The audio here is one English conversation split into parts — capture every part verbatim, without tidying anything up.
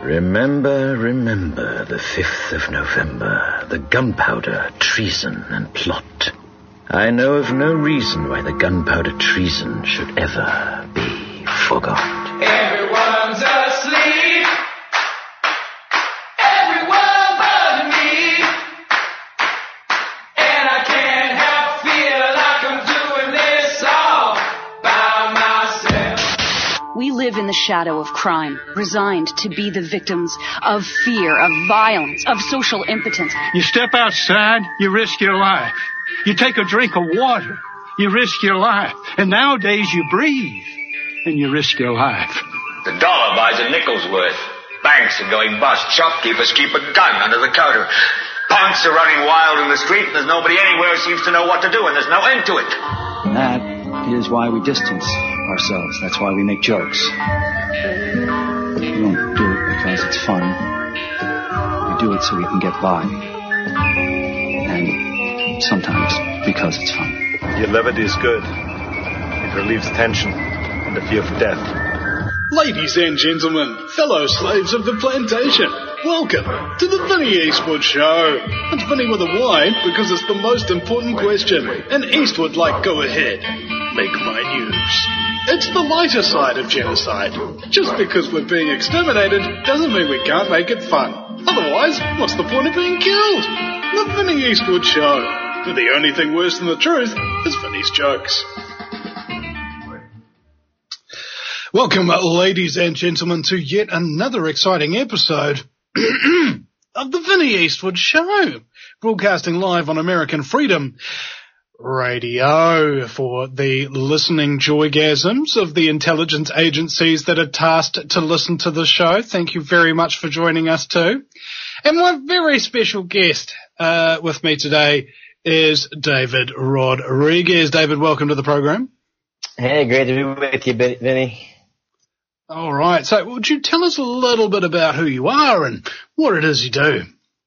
Remember, remember the fifth of November, the gunpowder, treason, and plot. I know of no reason why the gunpowder treason should ever be forgot. Everyone's asleep. Everyone but me. And I can't help feel like I'm doing this all by myself. We live in the shadow of crime, resigned to be the victims of fear, of violence, of social impotence. You step outside, you risk your life. You take a drink of water, you risk your life. And nowadays you breathe, and you risk your life. The dollar buys a nickel's worth. Banks are going bust. Shopkeepers keep a gun under the counter. Punks are running wild in the street, and there's nobody anywhere who seems to know what to do, and there's no end to it. That is why we distance ourselves. That's why we make jokes. We don't do it because it's fun. We do it so we can get by. And sometimes because it's fun. Your levity is good. It relieves tension and the fear for death. Ladies and gentlemen, fellow slaves of the plantation, welcome to the Vinnie Eastwood Show. It's Vinnie with a Y because it's the most important question. And Eastwood, like, go ahead, make my news. It's the lighter side of genocide. Just because we're being exterminated doesn't mean we can't make it fun. Otherwise, what's the point of being killed? The Vinnie Eastwood Show. The only thing worse than the truth is Vinnie's jokes. Welcome, ladies and gentlemen, to yet another exciting episode of the Vinnie Eastwood Show, broadcasting live on American Freedom Radio for the listening joygasms of the intelligence agencies that are tasked to listen to the show. Thank you very much for joining us too. And my very special guest uh, with me today is David Rodriguez. David, welcome to the program. Hey, great to be with you, Vinny. All right. So would you tell us a little bit about who you are and what it is you do?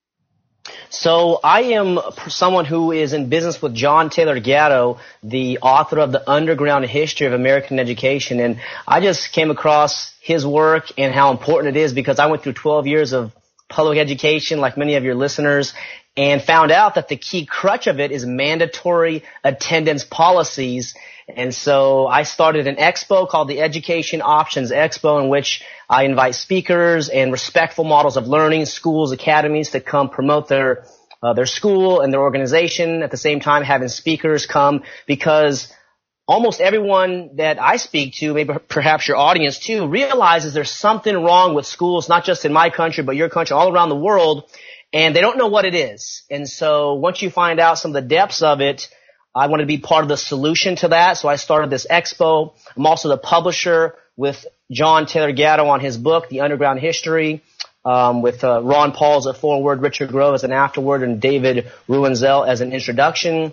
So I am someone who is in business with John Taylor Gatto, the author of The Underground History of American Education. And I just came across his work and how important it is because I went through twelve years of public education, like many of your listeners, and found out that the key crutch of it is mandatory attendance policies. And so I started an expo called the Education Options Expo, in which I invite speakers and respectful models of learning, schools, academies to come promote their uh, their school and their organization. At the same time, having speakers come, because almost everyone that I speak to, maybe perhaps your audience too, realizes there's something wrong with schools, not just in my country, but your country, all around the world, and they don't know what it is. And so once you find out some of the depths of it, I wanted to be part of the solution to that, so I started this expo. I'm also the publisher with John Taylor Gatto on his book, The Underground History, um, with uh, Ron Paul as a foreword, Richard Grove as an afterword, and David Ruenzel as an introduction.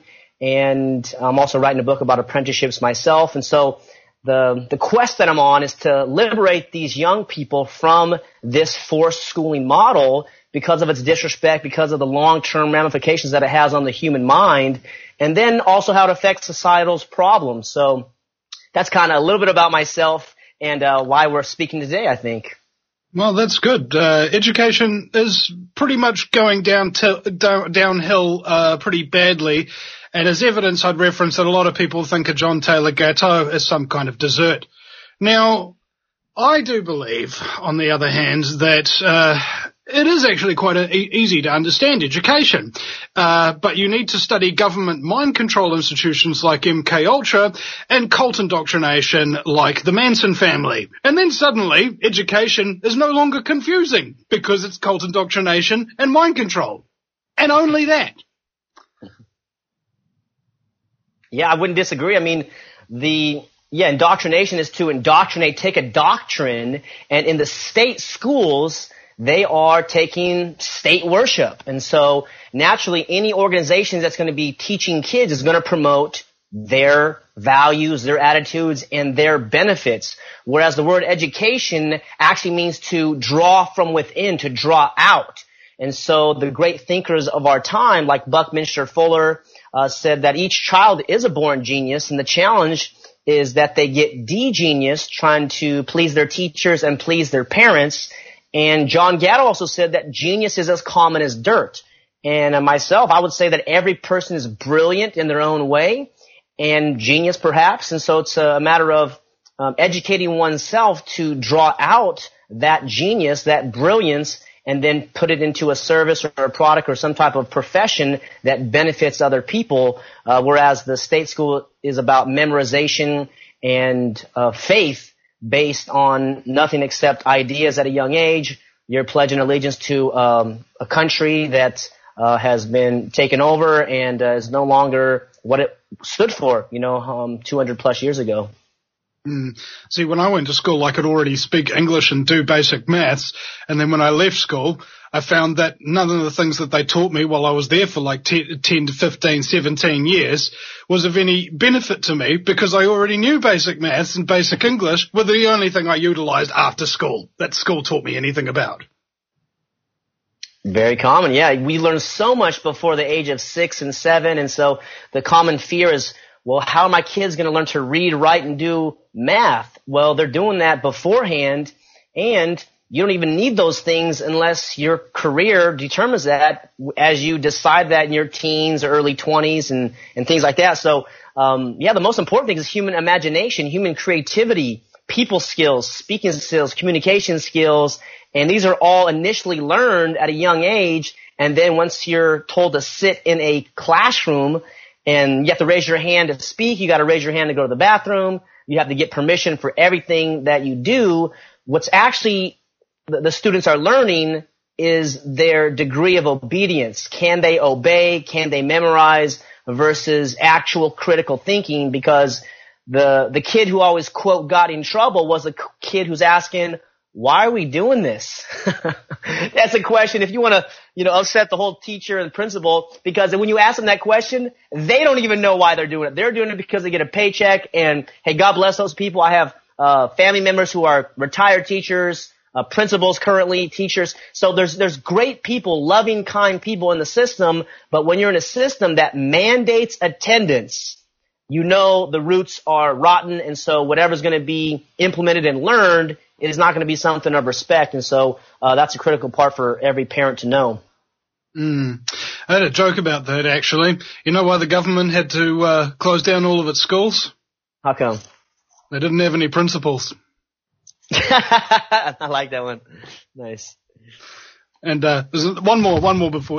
And I'm also writing a book about apprenticeships myself. And so the the quest that I'm on is to liberate these young people from this forced schooling model because of its disrespect, because of the long-term ramifications that it has on the human mind, and then also how it affects societal's problems. So that's kind of a little bit about myself and uh, why we're speaking today, I think. Well, that's good. Uh, education is pretty much going down to, down, downhill uh, pretty badly, and as evidence, I'd reference that a lot of people think of John Taylor Gatto as some kind of dessert. Now, I do believe, on the other hand, that uh, it is actually quite a, e- easy to understand education, uh, but you need to study government mind control institutions like M K Ultra and cult indoctrination like the Manson family. And then suddenly, education is no longer confusing because it's cult indoctrination and mind control. And only that. Yeah, I wouldn't disagree. I mean, the... Yeah, indoctrination is to indoctrinate, take a doctrine, and in the state schools, they are taking state worship. And so naturally, any organization that's going to be teaching kids is going to promote their values, their attitudes, and their benefits. Whereas the word education actually means to draw from within, to draw out. And so the great thinkers of our time, like Buckminster Fuller, uh, said that each child is a born genius, and the challenge is that they get de-genius trying to please their teachers and please their parents. And John Gatto also said that genius is as common as dirt. And uh, myself, I would say that every person is brilliant in their own way and genius perhaps. And so it's a matter of um, educating oneself to draw out that genius, that brilliance, and then put it into a service or a product or some type of profession that benefits other people, uh, whereas the state school is about memorization and uh, faith based on nothing except ideas at a young age. You're pledging allegiance to um, a country that uh, has been taken over and uh, is no longer what it stood for, you know, um, two hundred plus years ago. Mm. See, when I went to school, I could already speak English and do basic maths. And then when I left school, I found that none of the things that they taught me while I was there for like ten to fifteen, seventeen years was of any benefit to me because I already knew basic maths and basic English were the only thing I utilized after school that school taught me anything about. Very common. Yeah, we learn so much before the age of six and seven. And so the common fear is, well, how are my kids going to learn to read, write, and do math? Well, they're doing that beforehand, and you don't even need those things unless your career determines that as you decide that in your teens or early twenties and, and things like that. So, um, yeah, the most important thing is human imagination, human creativity, people skills, speaking skills, communication skills, and these are all initially learned at a young age, and then once you're told to sit in a classroom and you have to raise your hand to speak, you got to raise your hand to go to the bathroom, you have to get permission for everything that you do. What's actually the, the students are learning is their degree of obedience. Can they obey? Can they memorize versus actual critical thinking? Because the the kid who always, quote, got in trouble was the kid who's asking, why are we doing this? That's a question if you want to, you know, upset the whole teacher and principal, because when you ask them that question, they don't even know why they're doing it. They're doing it because they get a paycheck, and hey, God bless those people. I have uh family members who are retired teachers, uh principals currently, teachers. So there's there's great people, loving, kind people in the system, but when you're in a system that mandates attendance, you know the roots are rotten, and so whatever's going to be implemented and learned it is not going to be something of respect, and so uh, that's a critical part for every parent to know. Mm. I had a joke about that, actually. You know why the government had to uh, close down all of its schools? How come? They didn't have any principals. I like that one. Nice. And uh, there's one more, one more before.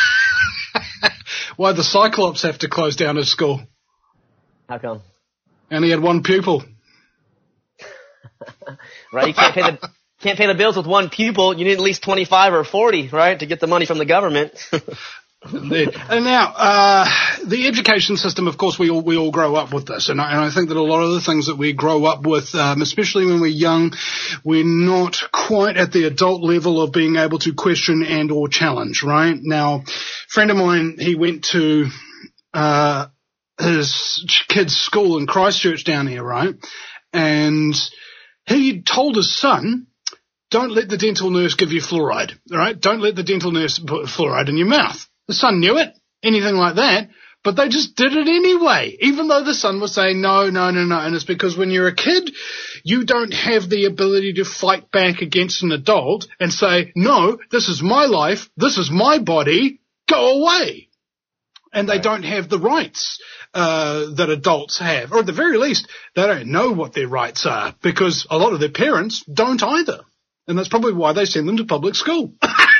Why the Cyclops have to close down his school? How come? And he had one pupil. Right, you can't pay the can't pay the bills with one pupil. You need at least twenty-five or forty, right, to get the money from the government. And now, uh, the education system, of course, we all we all grow up with this, and I, and I think that a lot of the things that we grow up with, um, especially when we're young, we're not quite at the adult level of being able to question and or challenge. Right now, a friend of mine, he went to uh, his kid's school in Christchurch down here, right, and he told his son, don't let the dental nurse give you fluoride, all right? Don't let the dental nurse put fluoride in your mouth. The son knew it, anything like that, but they just did it anyway, even though the son was saying no, no, no, no. And it's because when you're a kid, you don't have the ability to fight back against an adult and say, no, this is my life, this is my body, go away. And they don't have the rights uh, that adults have. Or at the very least, they don't know what their rights are because a lot of their parents don't either. And that's probably why they send them to public school.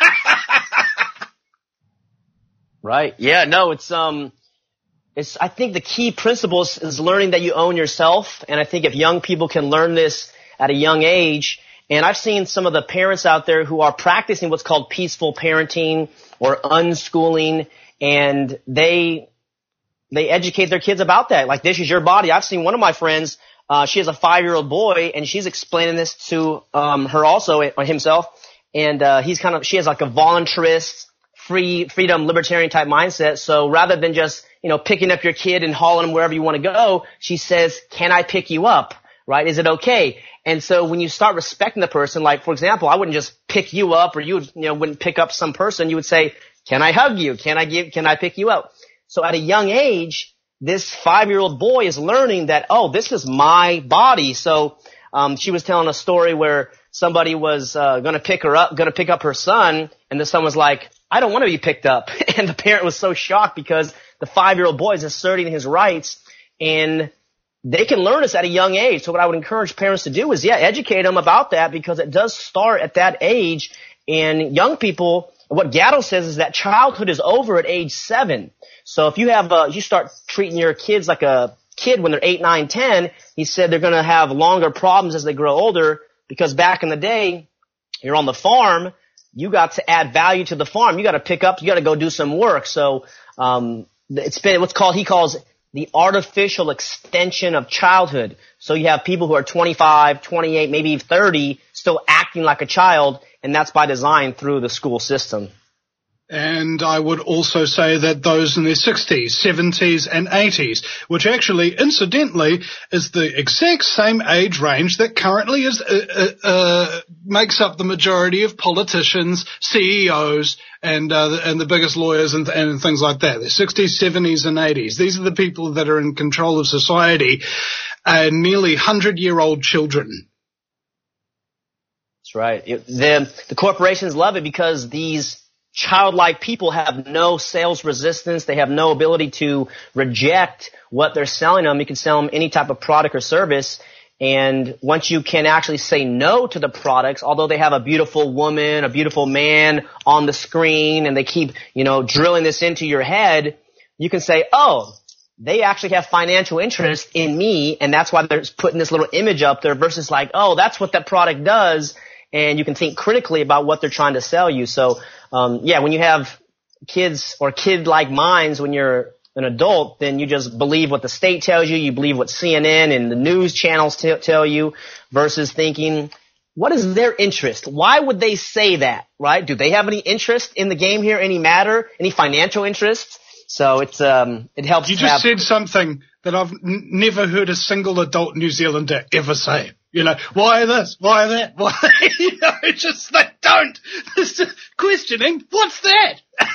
Right. Yeah, no, it's, um, it's, I think the key principle is, is learning that you own yourself. And I think if young people can learn this at a young age, and I've seen some of the parents out there who are practicing what's called peaceful parenting or unschooling, and they they educate their kids about that. Like, this is your body. I've seen one of my friends, uh, she has a five-year-old boy, and she's explaining this to um her also, or himself, and uh he's kind of, she has like a voluntarist, free, freedom, libertarian type mindset. So rather than just, you know, picking up your kid and hauling him wherever you want to go, she says, can I pick you up? Right? Is it okay? And so when you start respecting the person, like, for example, I wouldn't just pick you up, or you would, you know, wouldn't pick up some person. You would say, can I hug you? Can I give, can I pick you up? So at a young age, this five-year-old boy is learning that, oh, this is my body. So, Um, she was telling a story where somebody was uh, going to pick her up, going to pick up her son, and the son was like, I don't want to be picked up. And the parent was so shocked because the five-year-old boy is asserting his rights, and they can learn this at a young age. So what I would encourage parents to do is, yeah, educate them about that, because it does start at that age. And young people, what Gatto says is that childhood is over at age seven. So if you have, uh, you start treating your kids like a kid when they're eight, nine, ten, he said they're going to have longer problems as they grow older, because back in the day, you're on the farm, you got to add value to the farm. You got to pick up, you got to go do some work. So, um, it's been what's called, he calls the artificial extension of childhood. So you have people who are twenty-five, twenty-eight, maybe thirty, still acting like a child, and that's by design through the school system. And I would also say that those in their sixties, seventies, and eighties, which actually, incidentally, is the exact same age range that currently is uh, uh, uh, makes up the majority of politicians, C E Os, and uh, and the biggest lawyers and, and things like that. The sixties, seventies, and eighties. These are the people that are in control of society, uh, nearly hundred-year-old children. That's right. It, the, the corporations love it because these childlike people have no sales resistance. They have no ability to reject what they're selling them. You can sell them any type of product or service. And once you can actually say no to the products, although they have a beautiful woman, a beautiful man on the screen, and they keep, you know, drilling this into your head, you can say, oh, they actually have financial interest in me, and that's why they're putting this little image up there versus like, oh, that's what that product does. And you can think critically about what they're trying to sell you. So, um, yeah, when you have kids or kid-like minds when you're an adult, then you just believe what the state tells you. You believe what C N N and the news channels t- tell you versus thinking, what is their interest? Why would they say that, right? Do they have any interest in the game here, any matter, any financial interests? So it's, um, it helps. You to just have- said something that I've n- never heard a single adult New Zealander ever say. You know, why this? Why that? Why? You know, it's just they don't. It's just questioning, what's that?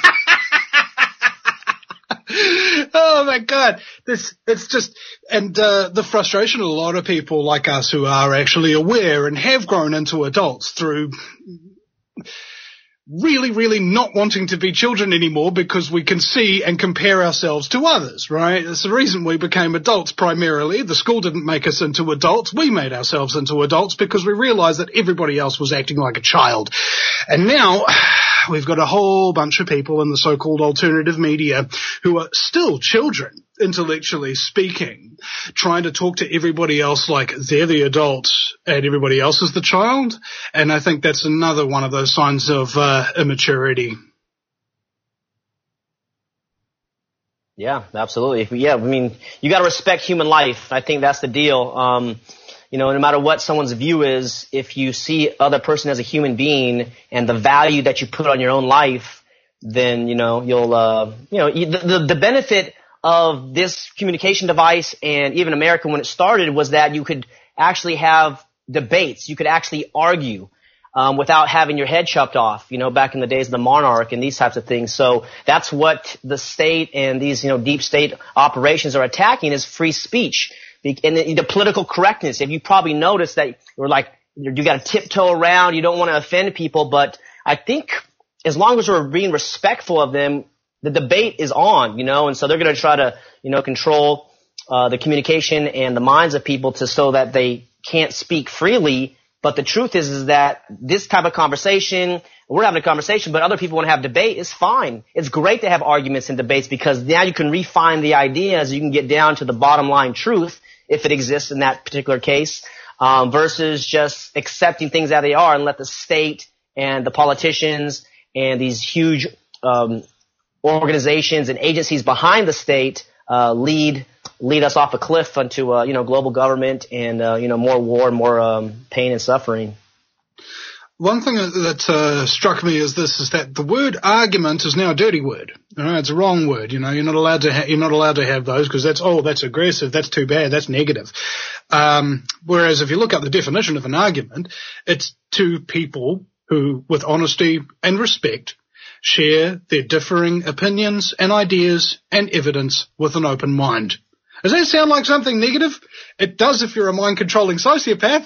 Oh my God. This, it's just, and, uh, the frustration of a lot of people like us who are actually aware and have grown into adults through really, really not wanting to be children anymore because we can see and compare ourselves to others, right? It's the reason we became adults primarily. The school didn't make us into adults. We made ourselves into adults because we realized that everybody else was acting like a child. And now we've got a whole bunch of people in the so-called alternative media who are still children, intellectually speaking, trying to talk to everybody else like they're the adults and everybody else is the child. And I think that's another one of those signs of uh, immaturity. Yeah, absolutely. Yeah, I mean, you got to respect human life. I think that's the deal. Um, you know, no matter what someone's view is, if you see other person as a human being and the value that you put on your own life, then, you know, you'll, uh, you know, the, the, the benefit of this communication device and even America when it started was that you could actually have debates. You could actually argue um, without having your head chopped off, you know, back in the days of the monarch and these types of things. So that's what the state and these, you know, deep state operations are attacking is free speech. And the, the political correctness. If you probably noticed that you're like, you got to tiptoe around, you don't want to offend people, but I think as long as we're being respectful of them, the debate is on, you know, and so they're going to try to, you know, control uh, the communication and the minds of people to so that they can't speak freely. But the truth is, is that this type of conversation, we're having a conversation, but other people want to have debate. It's fine. It's great to have arguments and debates because now you can refine the ideas. You can get down to the bottom line truth if it exists in that particular case, um, versus just accepting things as they are and let the state and the politicians and these huge, um, organizations and agencies behind the state uh, lead lead us off a cliff onto uh, you know global government and uh, you know more war, more um, pain and suffering. One thing that uh, struck me is this: is that the word argument is now a dirty word. You know, it's a wrong word. You know, you're not allowed to ha- you're not allowed to have those because that's oh that's aggressive, that's too bad, that's negative. Um, whereas if you look up the definition of an argument, it's two people who, with honesty and respect, share their differing opinions and ideas and evidence with an open mind. Does that sound like something negative? It does if you're a mind-controlling sociopath.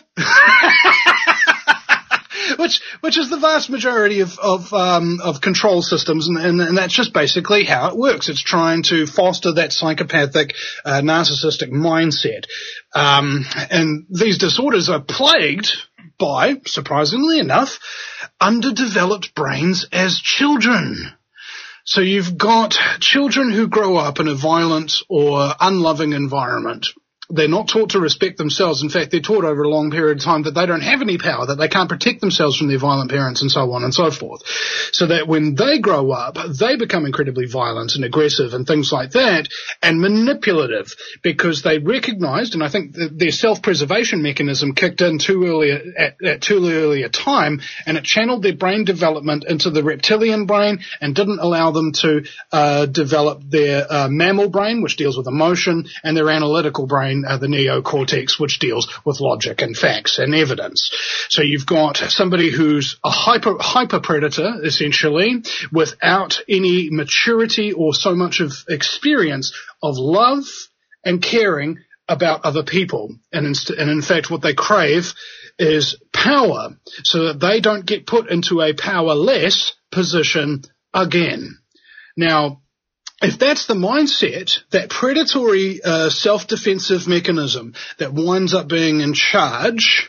Which, which is the vast majority of, of, um, of control systems, and, and, and that's just basically how it works. It's trying to foster that psychopathic, uh, narcissistic mindset. Um, and these disorders are plagued by, surprisingly enough, underdeveloped brains as children. So you've got children who grow up in a violent or unloving environment. They're not taught to respect themselves. In fact, they're taught over a long period of time that they don't have any power, that they can't protect themselves from their violent parents and so on and so forth. So that when they grow up, they become incredibly violent and aggressive and things like that, and manipulative, because they recognized, and I think their self-preservation mechanism kicked in too early at, at too early a time, and it channeled their brain development into the reptilian brain and didn't allow them to uh, develop their uh, mammal brain, which deals with emotion, and their analytical brain, Uh, the neocortex, which deals with logic and facts and evidence. So you've got somebody who's a hyper hyper predator, essentially, without any maturity or so much of experience of love and caring about other people. And, inst- and in fact, what they crave is power, so that they don't get put into a powerless position again. Now, if that's the mindset, that predatory uh, self-defensive mechanism that winds up being in charge,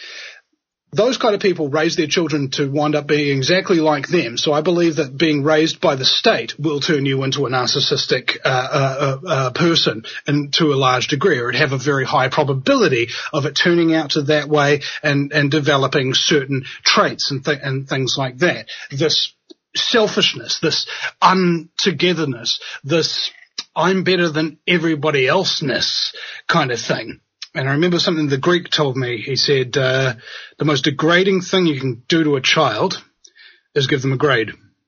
those kind of people raise their children to wind up being exactly like them. So I believe that being raised by the state will turn you into a narcissistic uh, uh, uh, person, and to a large degree, or it'd have a very high probability of it turning out to that way and, and developing certain traits and, th- and things like that. This selfishness, this untogetherness, this I'm better than everybody else-ness kind of thing. And I remember something the Greek told me. He said, uh, the most degrading thing you can do to a child is give them a grade.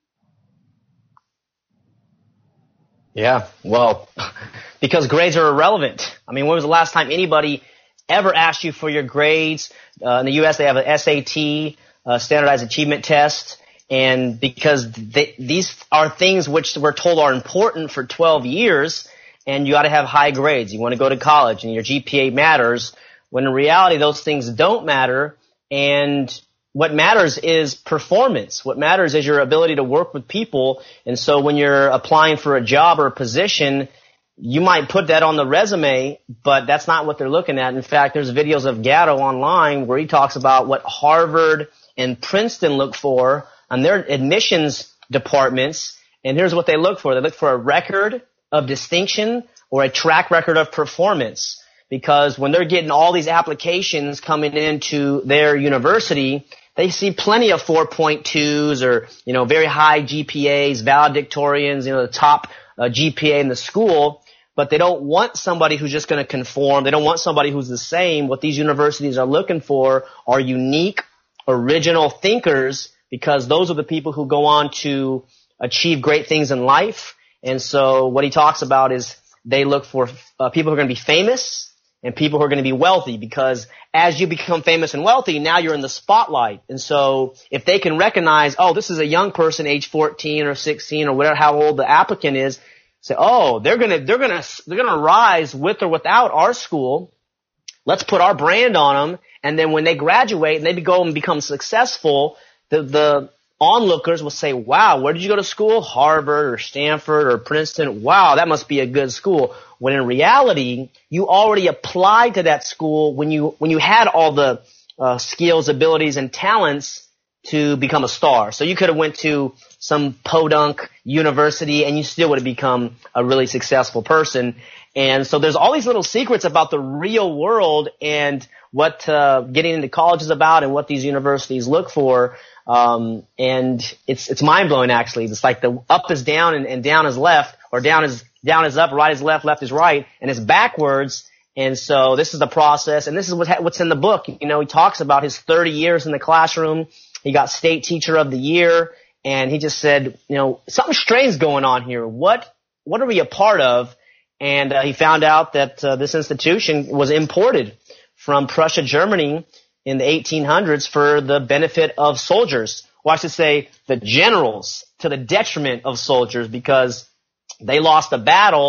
Yeah, well, because grades are irrelevant. I mean, when was the last time anybody ever asked you for your grades? Uh, in the U S, they have an S A T, uh, Standardized Achievement Test. And because they, these are things which we're told are important for twelve years, and you got to have high grades. You want to go to college, and your G P A matters, when in reality those things don't matter. And what matters is performance. What matters is your ability to work with people. And so when you're applying for a job or a position, you might put that on the resume, but that's not what they're looking at. In fact, there's videos of Gatto online where he talks about what Harvard and Princeton look for on their admissions departments, and here's what they look for. They look for a record of distinction or a track record of performance, because when they're getting all these applications coming into their university, they see plenty of four point twos or, you know, very high G P As, valedictorians, you know, the top uh, G P A in the school, but they don't want somebody who's just going to conform. They don't want somebody who's the same. What these universities are looking for are unique, original thinkers, because those are the people who go on to achieve great things in life. And so what he talks about is they look for uh, people who are going to be famous and people who are going to be wealthy, because as you become famous and wealthy, now you're in the spotlight. And so if they can recognize, oh, this is a young person, age fourteen or sixteen or whatever, how old the applicant is, say, oh, they're going to, they're going to, they're going to rise with or without our school. Let's put our brand on them. And then when they graduate and they go and become successful, The, the onlookers will say, wow, where did you go to school? Harvard or Stanford or Princeton. Wow, that must be a good school. When in reality, you already applied to that school when you, when you had all the uh, skills, abilities, and talents to become a star. So you could have went to some podunk university and you still would have become a really successful person. And so there's all these little secrets about the real world and what uh, getting into college is about and what these universities look for. Um, and it's, it's mind blowing actually. It's like the up is down and, and down is left, or down is, down is up, right is left, left is right, and it's backwards. And so this is the process, and this is what, what's in the book. You know, he talks about his thirty years in the classroom. He got state teacher of the year, and he just said, you know, something strange going on here. What, what are we a part of? And uh, he found out that uh, this institution was imported from Prussia, Germany in the eighteen hundreds for the benefit of soldiers. Or I should say the generals, to the detriment of soldiers, because they lost a battle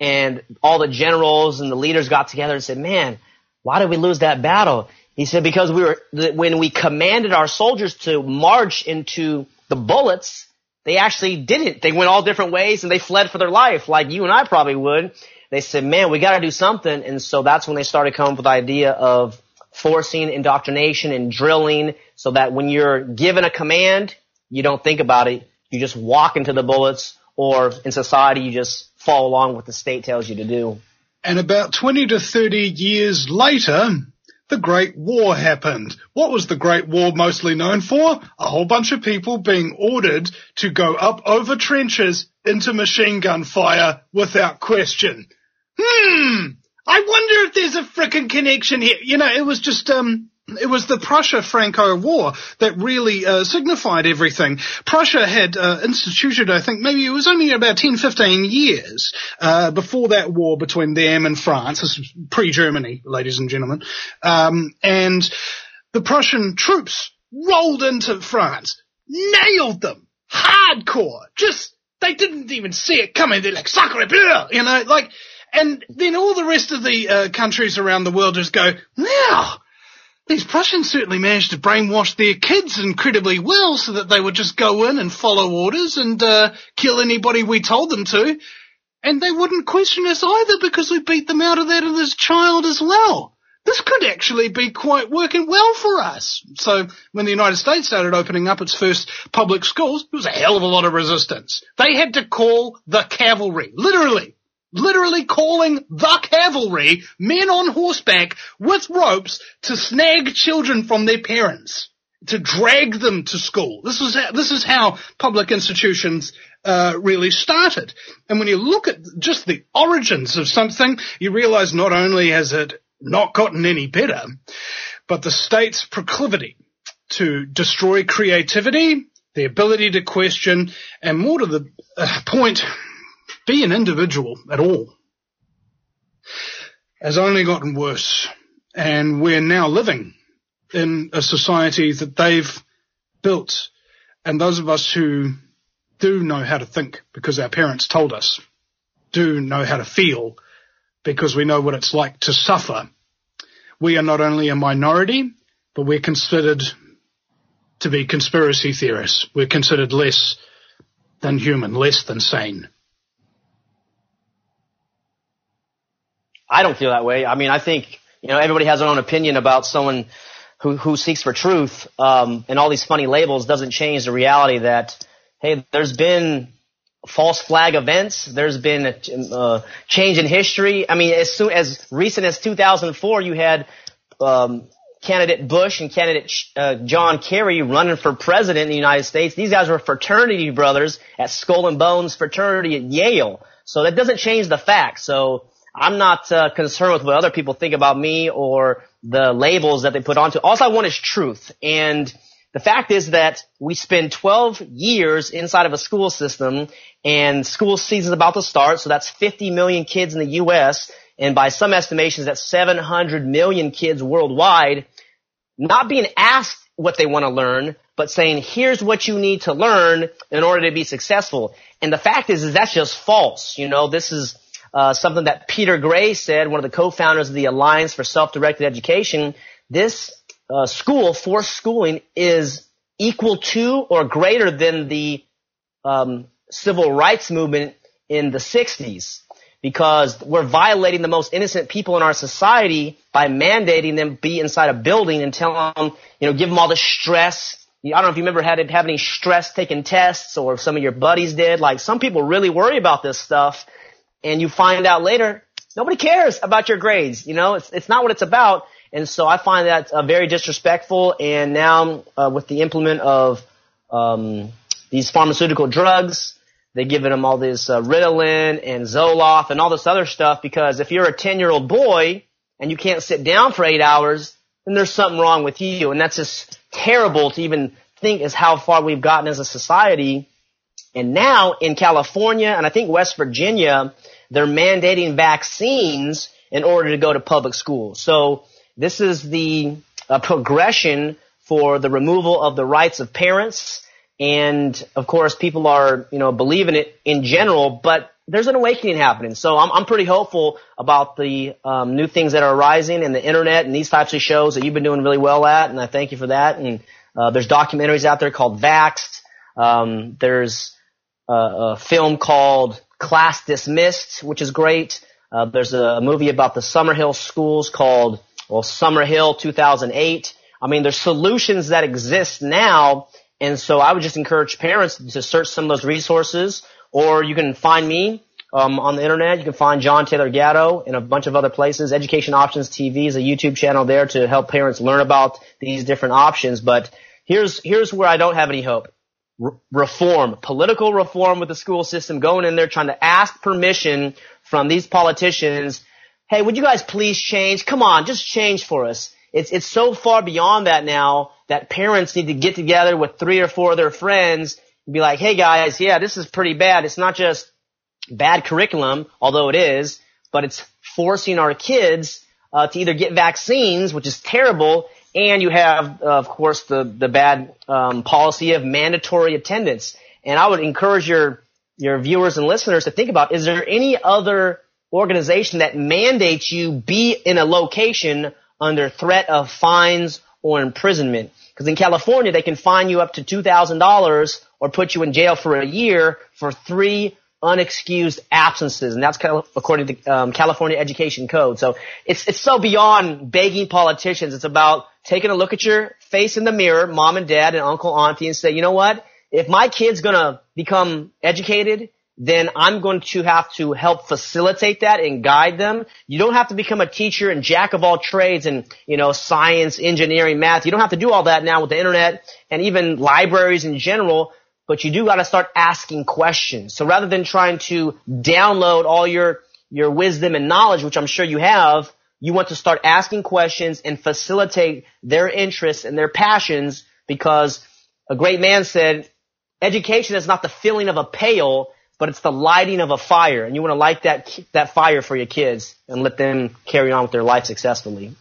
and all the generals and the leaders got together and said, man, why did we lose that battle? He said, because we were, when we commanded our soldiers to march into the bullets, they actually didn't. They went all different ways and they fled for their life, like you and I probably would. They said, man, we got to do something. And so that's when they started coming up with the idea of forcing indoctrination and drilling, so that when you're given a command, you don't think about it. You just walk into the bullets, or in society, you just follow along what the state tells you to do. And about twenty to thirty years later, the Great War happened. What was the Great War mostly known for? A whole bunch of people being ordered to go up over trenches into machine gun fire without question. Hmm, I wonder if there's a frickin' connection here. You know, it was just, um, it was the Prussia-Franco War that really uh, signified everything. Prussia had uh, instituted, I think, maybe it was only about ten, fifteen years uh, before that war between them and France. This was pre-Germany, ladies and gentlemen. Um, and the Prussian troops rolled into France, nailed them, hardcore. Just, they didn't even see it coming. They're like, sacre bleu, you know, like, and then all the rest of the uh, countries around the world just go, wow, these Prussians certainly managed to brainwash their kids incredibly well, so that they would just go in and follow orders and uh, kill anybody we told them to. And they wouldn't question us either, because we beat them out of that as a child as well. This could actually be quite working well for us. So when the United States started opening up its first public schools, there was a hell of a lot of resistance. They had to call the cavalry, literally. Literally calling the cavalry, men on horseback with ropes, to snag children from their parents, to drag them to school. This is how, this is how public institutions uh, really started. And when you look at just the origins of something, you realize not only has it not gotten any better, but the state's proclivity to destroy creativity, the ability to question, and more to the uh, point, be an individual at all, has only gotten worse. And we're now living in a society that they've built. And those of us who do know how to think because our parents told us, do know how to feel because we know what it's like to suffer, we are not only a minority, but we're considered to be conspiracy theorists. We're considered less than human, less than sane. I don't feel that way. I mean, I think, you know, everybody has their own opinion about someone who, who seeks for truth, um, and all these funny labels doesn't change the reality that, hey, there's been false flag events. There's been a uh, change in history. I mean, as soon as recent as two thousand four, you had um, candidate Bush and candidate uh, John Kerry running for president in the United States. These guys were fraternity brothers at Skull and Bones fraternity at Yale. So that doesn't change the facts. So I'm not uh, concerned with what other people think about me or the labels that they put onto. All I want is truth. And the fact is that we spend twelve years inside of a school system, and school season's about to start. So that's fifty million kids in the U S, and by some estimations, that's seven hundred million kids worldwide, not being asked what they want to learn, but saying, here's what you need to learn in order to be successful. And the fact is, is that's just false. You know, this is Uh, something that Peter Gray said, one of the co-founders of the Alliance for Self-Directed Education. This uh, school, forced schooling, is equal to or greater than the um, civil rights movement in the sixties, because we're violating the most innocent people in our society by mandating them be inside a building and tell them, you know, give them all the stress. I don't know if you remember had have any stress taking tests, or if some of your buddies did. Like, some people really worry about this stuff. And you find out later, nobody cares about your grades. You know, it's it's not what it's about. And so I find that uh, very disrespectful. And now uh, with the implement of um, these pharmaceutical drugs, they're giving them all this uh, Ritalin and Zoloft and all this other stuff, because if you're a ten-year-old boy and you can't sit down for eight hours, then there's something wrong with you. And that's just terrible to even think is how far we've gotten as a society. And now in California and I think West Virginia, they're mandating vaccines in order to go to public school. So this is the uh, progression for the removal of the rights of parents. And of course, people are, you know, believing it in general, but there's an awakening happening. So I'm, I'm pretty hopeful about the um, new things that are arising and the internet and these types of shows that you've been doing really well at, and I thank you for that. And uh, there's documentaries out there called Vaxxed. Um, there's a, a film called Class Dismissed, which is great. Uh, there's a, a movie about the Summerhill schools called, well, Summerhill two thousand eight. I mean, there's solutions that exist now, and so I would just encourage parents to search some of those resources. Or you can find me um, on the internet. You can find John Taylor Gatto in a bunch of other places. Education Options T V is a YouTube channel there to help parents learn about these different options. But here's here's where I don't have any hope. Re- reform, political reform with the school system, going in there trying to ask permission from these politicians. Hey, would you guys please change? Come on, just change for us. It's it's so far beyond that now that parents need to get together with three or four of their friends and be like, hey guys, yeah, this is pretty bad. It's not just bad curriculum, although it is, but it's forcing our kids uh, to either get vaccines, which is terrible, and you have, uh, of course, the the bad um, policy of mandatory attendance. And I would encourage your your viewers and listeners to think about, is there any other organization that mandates you be in a location under threat of fines or imprisonment? Because in California, they can fine you up to two thousand dollars or put you in jail for a year for three unexcused absences, and that's kind of according to the um, California Education Code. So it's it's so beyond begging politicians. It's about taking a look at your face in the mirror, mom and dad and uncle, auntie, and say, you know what? If my kid's going to become educated, then I'm going to have to help facilitate that and guide them. You don't have to become a teacher and jack of all trades and, you know, science, engineering, math. You don't have to do all that now with the internet and even libraries in general, but you do got to start asking questions. So rather than trying to download all your, your wisdom and knowledge, which I'm sure you have, you want to start asking questions and facilitate their interests and their passions, because a great man said, education is not the filling of a pail, but it's the lighting of a fire. And you want to light that that fire for your kids and let them carry on with their life successfully.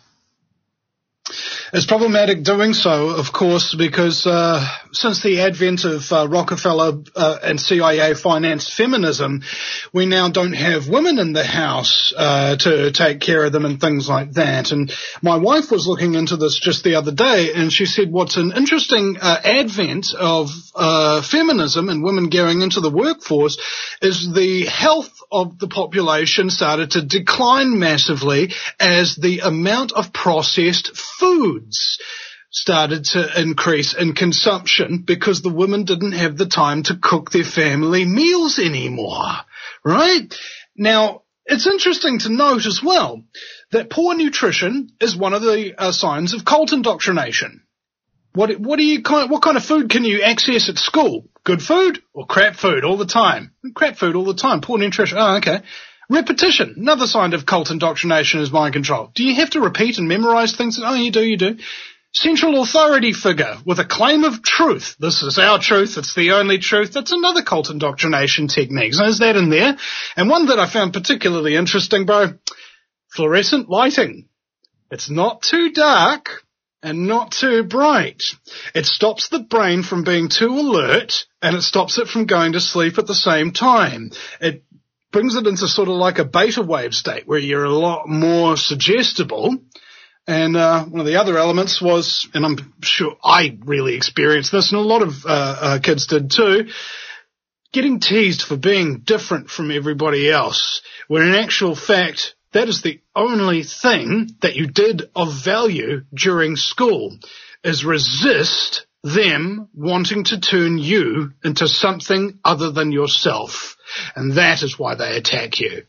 It's problematic doing so, of course, because uh, since the advent of uh, Rockefeller uh, and C I A-financed feminism, we now don't have women in the house uh, to take care of them and things like that. And my wife was looking into this just the other day, and she said what's an interesting uh, advent of uh, feminism and women going into the workforce is the health of the population started to decline massively as the amount of processed foods started to increase in consumption because the women didn't have the time to cook their family meals anymore, right? Now, it's interesting to note as well that poor nutrition is one of the uh, signs of cult indoctrination. What, what do you, what kind of food can you access at school? Good food or crap food all the time? Crap food all the time. Poor nutrition. Oh, okay. Repetition. Another sign of cult indoctrination is mind control. Do you have to repeat and memorize things? Oh, you do, you do. Central authority figure with a claim of truth. This is our truth. It's the only truth. That's another cult indoctrination technique. So is that in there? And one that I found particularly interesting, bro, fluorescent lighting. It's not too dark and not too bright. It stops the brain from being too alert, and it stops it from going to sleep at the same time. It brings it into sort of like a beta wave state where you're a lot more suggestible. And uh one of the other elements was, and I'm sure I really experienced this, and a lot of uh, uh kids did too, getting teased for being different from everybody else, when in actual fact that is the only thing that you did of value during school, is resist them wanting to turn you into something other than yourself. And that is why they attack you.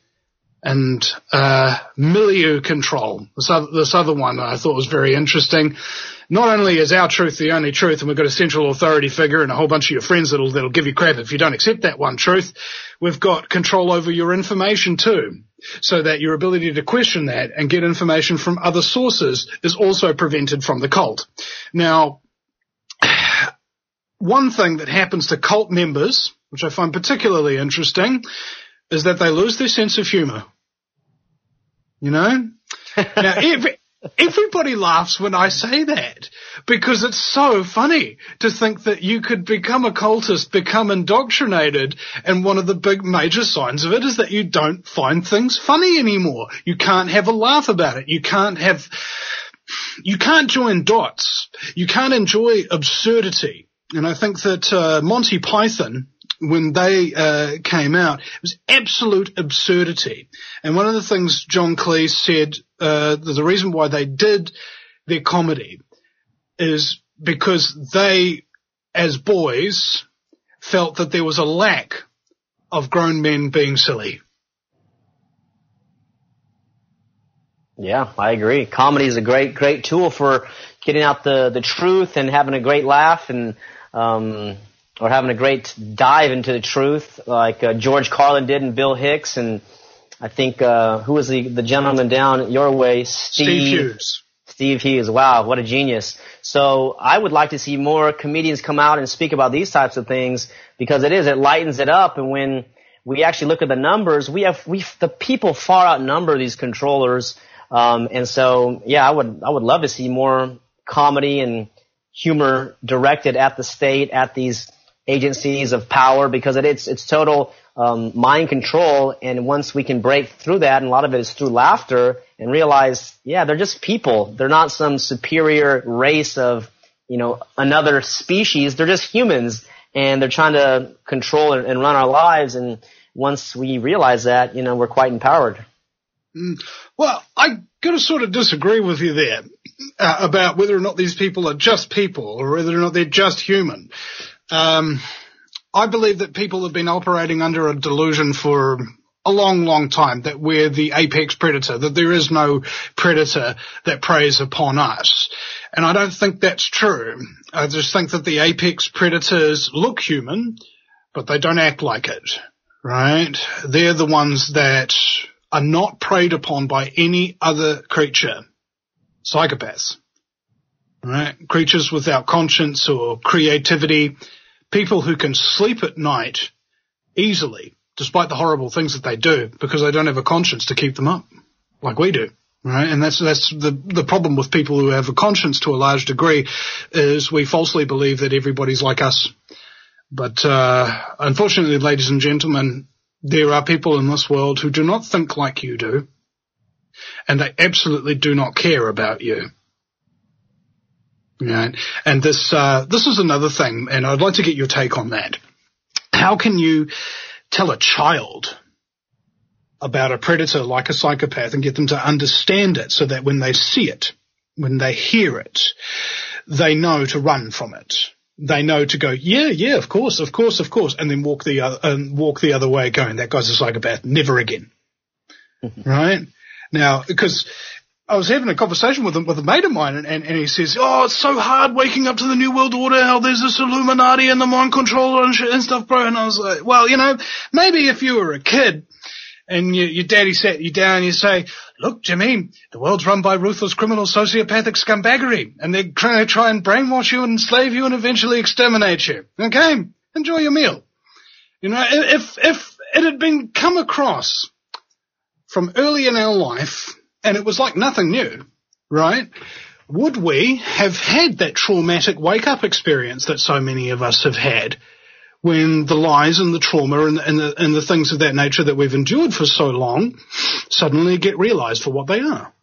And uh milieu control, this other, this other one I thought was very interesting. Not only is our truth the only truth, and we've got a central authority figure and a whole bunch of your friends that'll, that'll give you crap if you don't accept that one truth, we've got control over your information too, so that your ability to question that and get information from other sources is also prevented from the cult. Now, one thing that happens to cult members, which I find particularly interesting, is that they lose their sense of humor. You know? Now, every, everybody laughs when I say that because it's so funny to think that you could become a cultist, become indoctrinated, and one of the big major signs of it is that you don't find things funny anymore. You can't have a laugh about it. You can't have, you can't join dots. You can't enjoy absurdity. And I think that uh, Monty Python, when they uh, came out, it was absolute absurdity. And one of the things John Cleese said, uh, the reason why they did their comedy is because they, as boys, felt that there was a lack of grown men being silly. Yeah, I agree. Comedy is a great, great tool for getting out the, the truth and having a great laugh and, um, or having a great dive into the truth like uh, George Carlin did and Bill Hicks. And I think, uh, who was the, the gentleman down your way? Steve, Steve Hughes. Steve Hughes. Wow, what a genius. So I would like to see more comedians come out and speak about these types of things because it is, it lightens it up. And when we actually look at the numbers, we have, we, the people far outnumber these controllers. Um, and so, yeah, I would, I would love to see more comedy and humor directed at the state, at these agencies of power, because it, it's, it's total, um, mind control. And once we can break through that, and a lot of it is through laughter, and realize, yeah, they're just people. They're not some superior race of, you know, another species. They're just humans, and they're trying to control and, and run our lives. And once we realize that, you know, we're quite empowered. Mm. Well, I got to sort of disagree with you there uh, about whether or not these people are just people or whether or not they're just human. Um, I believe that people have been operating under a delusion for a long, long time that we're the apex predator, that there is no predator that preys upon us. And I don't think that's true. I just think that the apex predators look human, but they don't act like it, right? They're the ones that are not preyed upon by any other creature. Psychopaths, right? Creatures without conscience or creativity, people who can sleep at night easily, despite the horrible things that they do, because they don't have a conscience to keep them up, like we do, right? And that's that's the the problem with people who have a conscience to a large degree, is we falsely believe that everybody's like us. But uh unfortunately, ladies and gentlemen, there are people in this world who do not think like you do, and they absolutely do not care about you. Right? And this uh, this is another thing, and I'd like to get your take on that. How can you tell a child about a predator like a psychopath and get them to understand it so that when they see it, when they hear it, they know to run from it? They know to go, yeah, yeah, of course, of course, of course, and then walk the other, um, walk the other way, going, that guy's a psychopath, never again, right? Now, because I was having a conversation with him, with a mate of mine, and, and, and he says, oh, it's so hard waking up to the New World Order, how there's this Illuminati and the mind control and shit and stuff, bro. And I was like, well, you know, maybe if you were a kid and you, your daddy sat you down and you say, look, Jimmy, the world's run by ruthless criminal sociopathic scumbaggery, and they're trying to try and brainwash you and enslave you and eventually exterminate you. Okay? Enjoy your meal. You know, if, if it had been come across from early in our life, and it was like nothing new, right? Would we have had that traumatic wake-up experience that so many of us have had, when the lies and the trauma and, and, the, and the things of that nature that we've endured for so long suddenly get realized for what they are?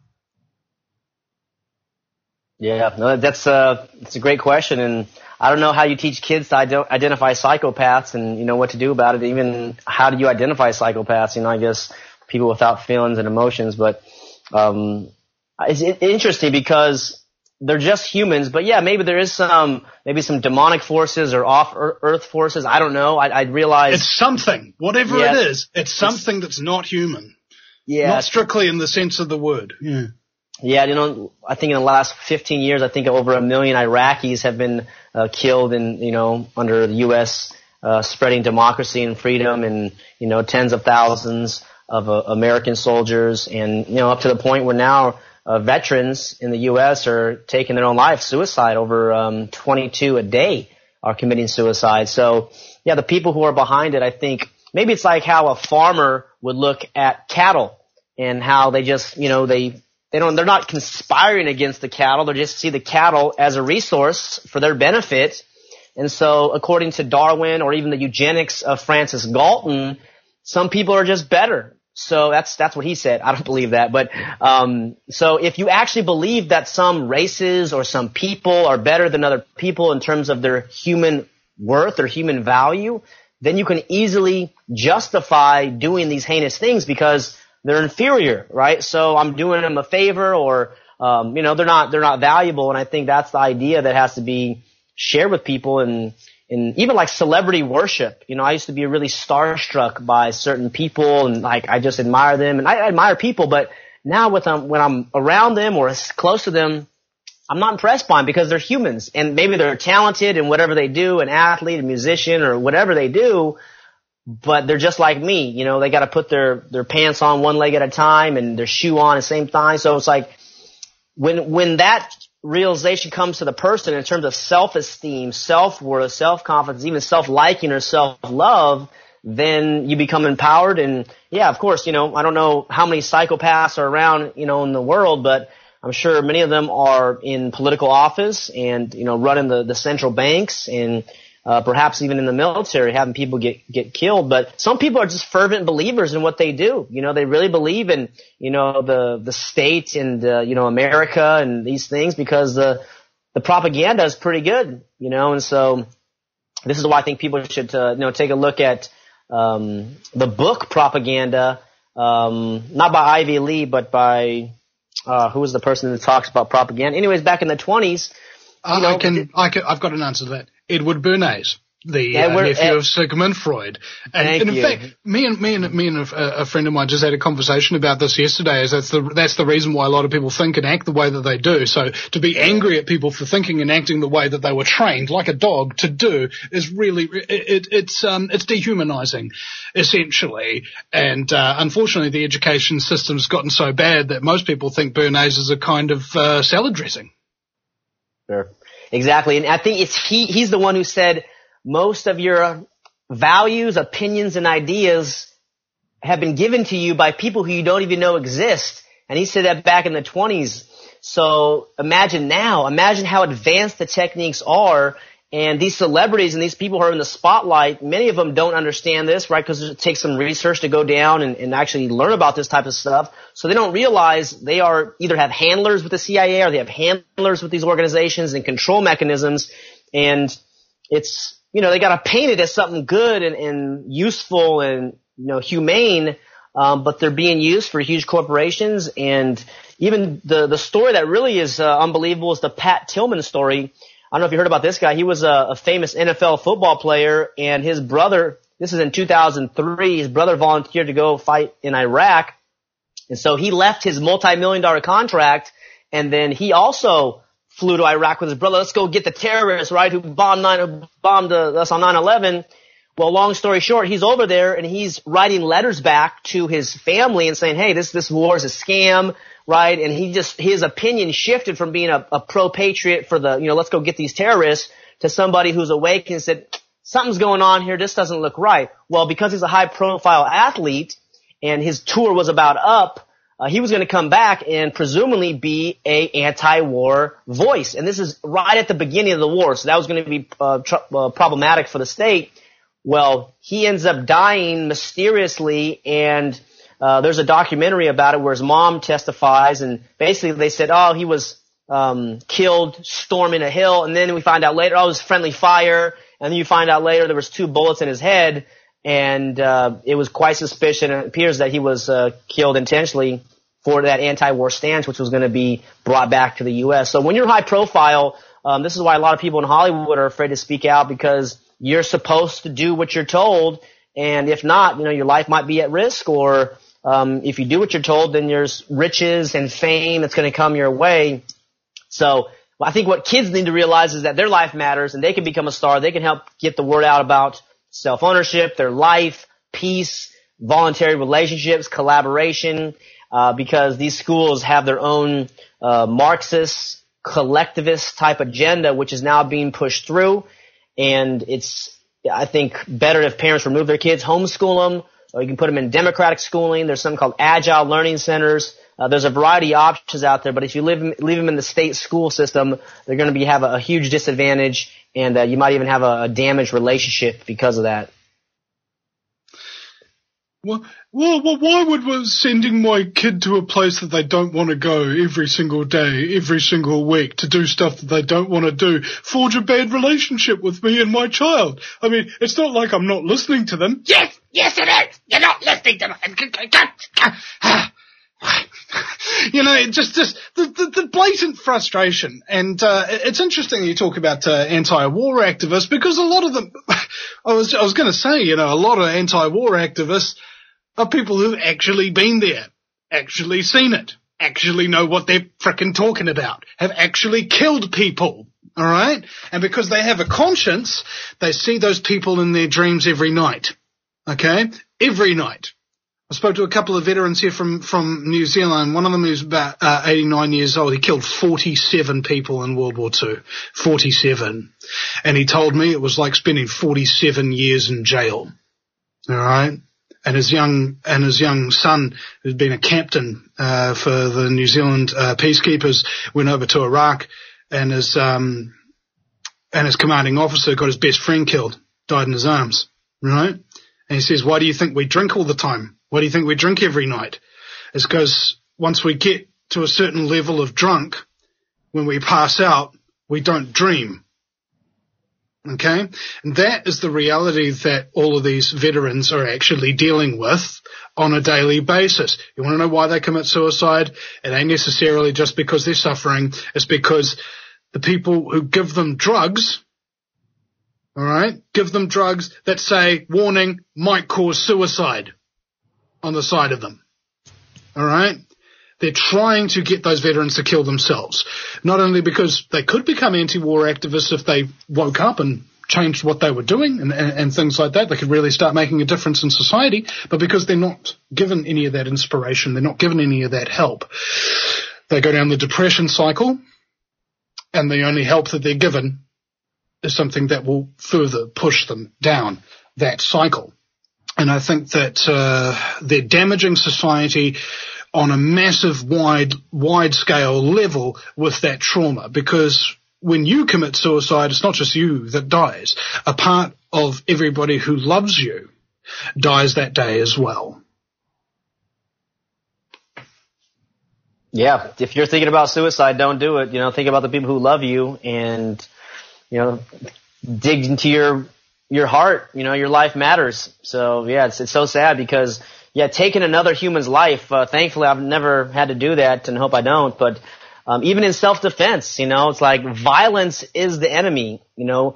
Yeah, no, that's a, that's a great question. And I don't know how you teach kids to ide- identify psychopaths and, you know, what to do about it. Even how do you identify psychopaths? You know, I guess people without feelings and emotions. But um, it's interesting because they're just humans, but yeah, maybe there is some, maybe some demonic forces or off earth forces. I don't know. I, I realize it's something, whatever yeah, it is, it's something it's, that's not human. Yeah. Not strictly in the sense of the word. Yeah. Yeah. You know, I think in the last fifteen years, I think over a million Iraqis have been uh, killed in, you know, under the U S uh, spreading democracy and freedom, and, you know, tens of thousands of uh, American soldiers, and, you know, up to the point where now, Uh, veterans in the U S are taking their own life, suicide. Over um, twenty-two a day are committing suicide. So, yeah, the people who are behind it, I think, maybe it's like how a farmer would look at cattle and how they just, you know, they they don't, they're not conspiring against the cattle. They just see the cattle as a resource for their benefit. And so according to Darwin or even the eugenics of Francis Galton, some people are just better. So that's, that's what he said. I don't believe that. But, um, so if you actually believe that some races or some people are better than other people in terms of their human worth or human value, then you can easily justify doing these heinous things because they're inferior, right? So I'm doing them a favor or, um, you know, they're not, they're not valuable. And I think that's the idea that has to be shared with people and, and even like celebrity worship. You know, I used to be really starstruck by certain people and like I just admire them and I, I admire people, but now with um, when I'm around them or close to them, I'm not impressed by them because they're humans and maybe they're talented in whatever they do, an athlete, a musician or whatever they do, but they're just like me. You know, they got to put their, their pants on one leg at a time and their shoe on at the same time. So it's like when, when that realization comes to the person in terms of self-esteem, self-worth, self-confidence, even self-liking or self-love, then you become empowered. And yeah, of course, you know, I don't know how many psychopaths are around, you know, in the world, but I'm sure many of them are in political office and, you know, running the, the central banks and, uh, perhaps even in the military, having people get, get killed. But some people are just fervent believers in what they do. You know, they really believe in, you know, the, the state and, uh, you know, America and these things because the, the propaganda is pretty good, you know, and so this is why I think people should, uh, you know, take a look at, um, the book Propaganda, um, not by Ivy Lee, but by, uh, who was the person that talks about propaganda? Anyways, back in the twenties, you uh, know, I can, I can, I've got an answer to that. Edward Bernays, the Edward, uh, nephew Ed, of Sigmund Freud. And, thank and in you. fact, me and me and me and a, a friend of mine just had a conversation about this yesterday. Is that's the that's the reason why a lot of people think and act the way that they do. So to be angry at people for thinking and acting the way that they were trained, like a dog, to do is really it, it, it's um it's dehumanizing, essentially. And uh, unfortunately, the education system's gotten so bad that most people think Bernays is a kind of uh, salad dressing. Sure. Exactly. And I think it's he, he's the one who said most of your values, opinions, and ideas have been given to you by people who you don't even know exist. And he said that back in the twenties. So imagine now, imagine how advanced the techniques are. And these celebrities and these people who are in the spotlight, many of them don't understand this, right? Because it takes some research to go down and, and actually learn about this type of stuff. So they don't realize they are either have handlers with the C I A or they have handlers with these organizations and control mechanisms. And it's, you know, they got to paint it as something good and, and useful and, you know, humane. Um, but they're being used for huge corporations. And even the, the story that really is uh, unbelievable is the Pat Tillman story. I don't know if you heard about this guy. He was a, a famous N F L football player, and his brother, this is in two thousand three, his brother volunteered to go fight in Iraq. And so he left his multi-million dollar contract, and then he also flew to Iraq with his brother. Let's go get the terrorists, right, who bombed, nine, bombed uh, us on nine eleven. Well, long story short, he's over there, and he's writing letters back to his family and saying, hey, this this war is a scam. Right, and he just his opinion shifted from being a, a pro-patriot for the, you know, let's go get these terrorists to somebody who's awake and said, something's going on here, this doesn't look right. Well, because he's a high-profile athlete and his tour was about up, uh, he was going to come back and presumably be a anti-war voice. And this is right at the beginning of the war, so that was going to be uh, tr- uh, problematic for the state. Well, he ends up dying mysteriously, and Uh, there's a documentary about it where his mom testifies, and basically they said, oh, he was um killed storming a hill, and then we find out later, oh, it was friendly fire, and then you find out later there was two bullets in his head, and uh it was quite suspicious, and it appears that he was uh killed intentionally for that anti-war stance, which was going to be brought back to the U S. So when you're high profile, um this is why a lot of people in Hollywood are afraid to speak out, because you're supposed to do what you're told, and if not, you know, your life might be at risk, or Um, if you do what you're told, then there's riches and fame that's going to come your way. So well, I think what kids need to realize is that their life matters, and they can become a star. They can help get the word out about self-ownership, their life, peace, voluntary relationships, collaboration, uh, because these schools have their own uh, Marxist, collectivist type agenda, which is now being pushed through. And it's, I think, better if parents remove their kids, homeschool them, or you can put them in democratic schooling. There's something called agile learning centers. Uh, there's a variety of options out there, but if you live, leave them in the state school system, they're going to be have a, a huge disadvantage, and uh, you might even have a, a damaged relationship because of that. Well, well, well, why would we sending my kid to a place that they don't want to go every single day, every single week, to do stuff that they don't want to do, forge a bad relationship with me and my child? I mean, it's not like I'm not listening to them. Yes, yes it is. You're not listening to them. You know, it just, just the, the, the blatant frustration. And uh, it's interesting you talk about uh, anti-war activists, because a lot of them, I was, I was going to say, you know, a lot of anti-war activists are people who've actually been there, actually seen it, actually know what they're frickin' talking about, have actually killed people, all right? And because they have a conscience, they see those people in their dreams every night, okay? Every night. I spoke to a couple of veterans here from, from New Zealand. One of them is about uh, eighty-nine years old. He killed forty-seven people in World War Two. forty-seven. And he told me it was like spending forty-seven years in jail, all right? And his young and his young son, who's been a captain uh, for the New Zealand uh, peacekeepers, went over to Iraq, and his um and his commanding officer got his best friend killed, died in his arms, right? And he says, "Why do you think we drink all the time? Why do you think we drink every night?" It's because once we get to a certain level of drunk, when we pass out, we don't dream. Okay? And that is the reality that all of these veterans are actually dealing with on a daily basis. You want to know why they commit suicide? It ain't necessarily just because they're suffering. It's because the people who give them drugs, all right, give them drugs that say, warning, might cause suicide on the side of them. All right? They're trying to get those veterans to kill themselves, not only because they could become anti-war activists if they woke up and changed what they were doing and, and, and things like that. They could really start making a difference in society, but because they're not given any of that inspiration, they're not given any of that help. They go down the depression cycle, and the only help that they're given is something that will further push them down that cycle. And I think that uh, they're damaging society on a massive, wide, wide-scale level with that trauma, because when you commit suicide, it's not just you that dies. A part of everybody who loves you dies that day as well. Yeah, if you're thinking about suicide, don't do it. You know, think about the people who love you, and, you know, dig into your your heart. You know, your life matters. So, yeah, it's it's so sad because, yeah, taking another human's life, uh, thankfully I've never had to do that and hope I don't, but um, even in self-defense, you know, it's like violence is the enemy, you know.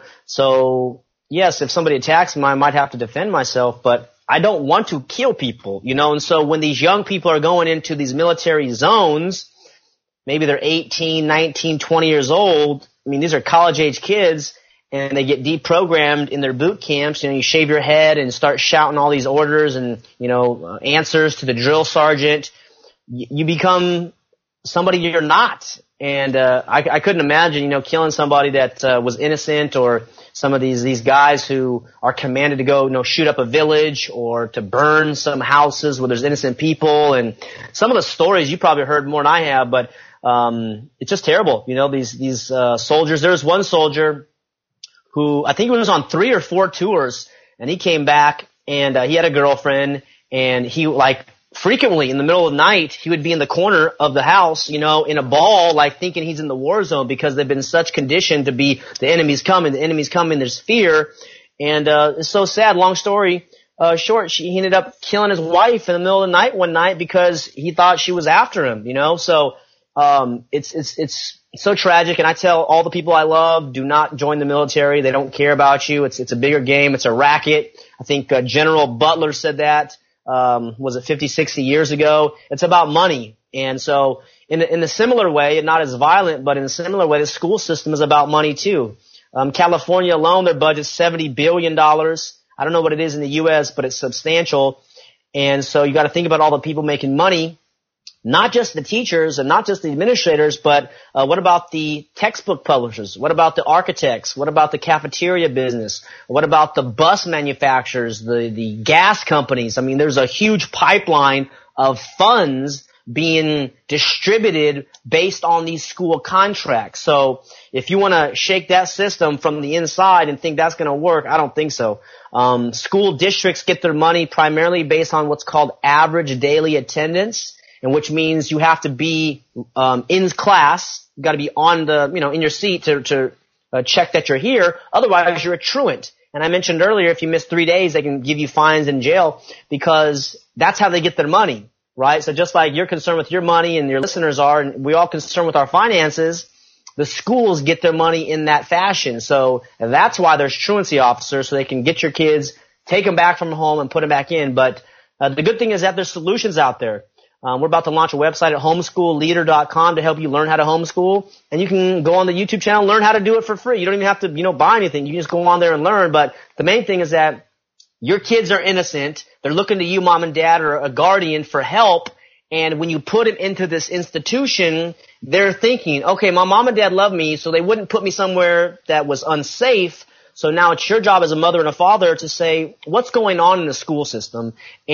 So, yes, if somebody attacks me, I might have to defend myself, but I don't want to kill people, you know. And so when these young people are going into these military zones, maybe they're eighteen, nineteen, twenty years old. I mean, these are college-age kids, and they get deprogrammed in their boot camps. You know, you shave your head and start shouting all these orders and, you know, uh, answers to the drill sergeant. Y- you become somebody you're not. And uh, I, I couldn't imagine, you know, killing somebody that uh, was innocent, or some of these these guys who are commanded to go, you know, shoot up a village or to burn some houses where there's innocent people. And some of the stories you probably heard more than I have, but um, it's just terrible. You know, these these uh, soldiers. There was one soldier who I think he was on three or four tours, and he came back, and uh, he had a girlfriend, and he, like, frequently in the middle of the night, he would be in the corner of the house, you know, in a ball, like thinking he's in the war zone, because they've been such conditioned to be, the enemy's coming, the enemy's coming, there's fear. And uh it's so sad. Long story uh short, she, he ended up killing his wife in the middle of the night one night because he thought she was after him, you know. So um it's it's it's so tragic, and I tell all the people I love, do not join the military. They don't care about you. It's it's a bigger game. It's a racket. I think uh, General Butler said that. Um, was it fifty, sixty years ago? It's about money. And so in, in a similar way, and not as violent, but in a similar way, the school system is about money too. Um, California alone, their budget's seventy billion dollars. I don't know what it is in the U S, but it's substantial. And so you got to think about all the people making money, not just the teachers and not just the administrators, but uh, what about the textbook publishers? What about the architects? What about the cafeteria business? What about the bus manufacturers, the, the gas companies? I mean, there's a huge pipeline of funds being distributed based on these school contracts. So if you want to shake that system from the inside and think that's going to work, I don't think so. Um, school districts get their money primarily based on what's called average daily attendance, and which means you have to be um, in class. You got to be on the, you know, in your seat to to uh, check that you're here. Otherwise, you're a truant. And I mentioned earlier, if you miss three days, they can give you fines in jail because that's how they get their money. Right? So just like you're concerned with your money and your listeners are, and we all concerned with our finances, the schools get their money in that fashion. So that's why there's truancy officers, so they can get your kids, take them back from home and put them back in. But uh, the good thing is that there's solutions out there. Um, we're about to launch a website at homeschool leader dot com to help you learn how to homeschool. And you can go on the YouTube channel and learn how to do it for free. You don't even have to, you know, buy anything. You can just go on there and learn. But the main thing is that your kids are innocent. They're looking to you, mom and dad, or a guardian for help. And when you put them into this institution, they're thinking, okay, my mom and dad love me, so they wouldn't put me somewhere that was unsafe. So now it's your job as a mother and a father to say, what's going on in the school system?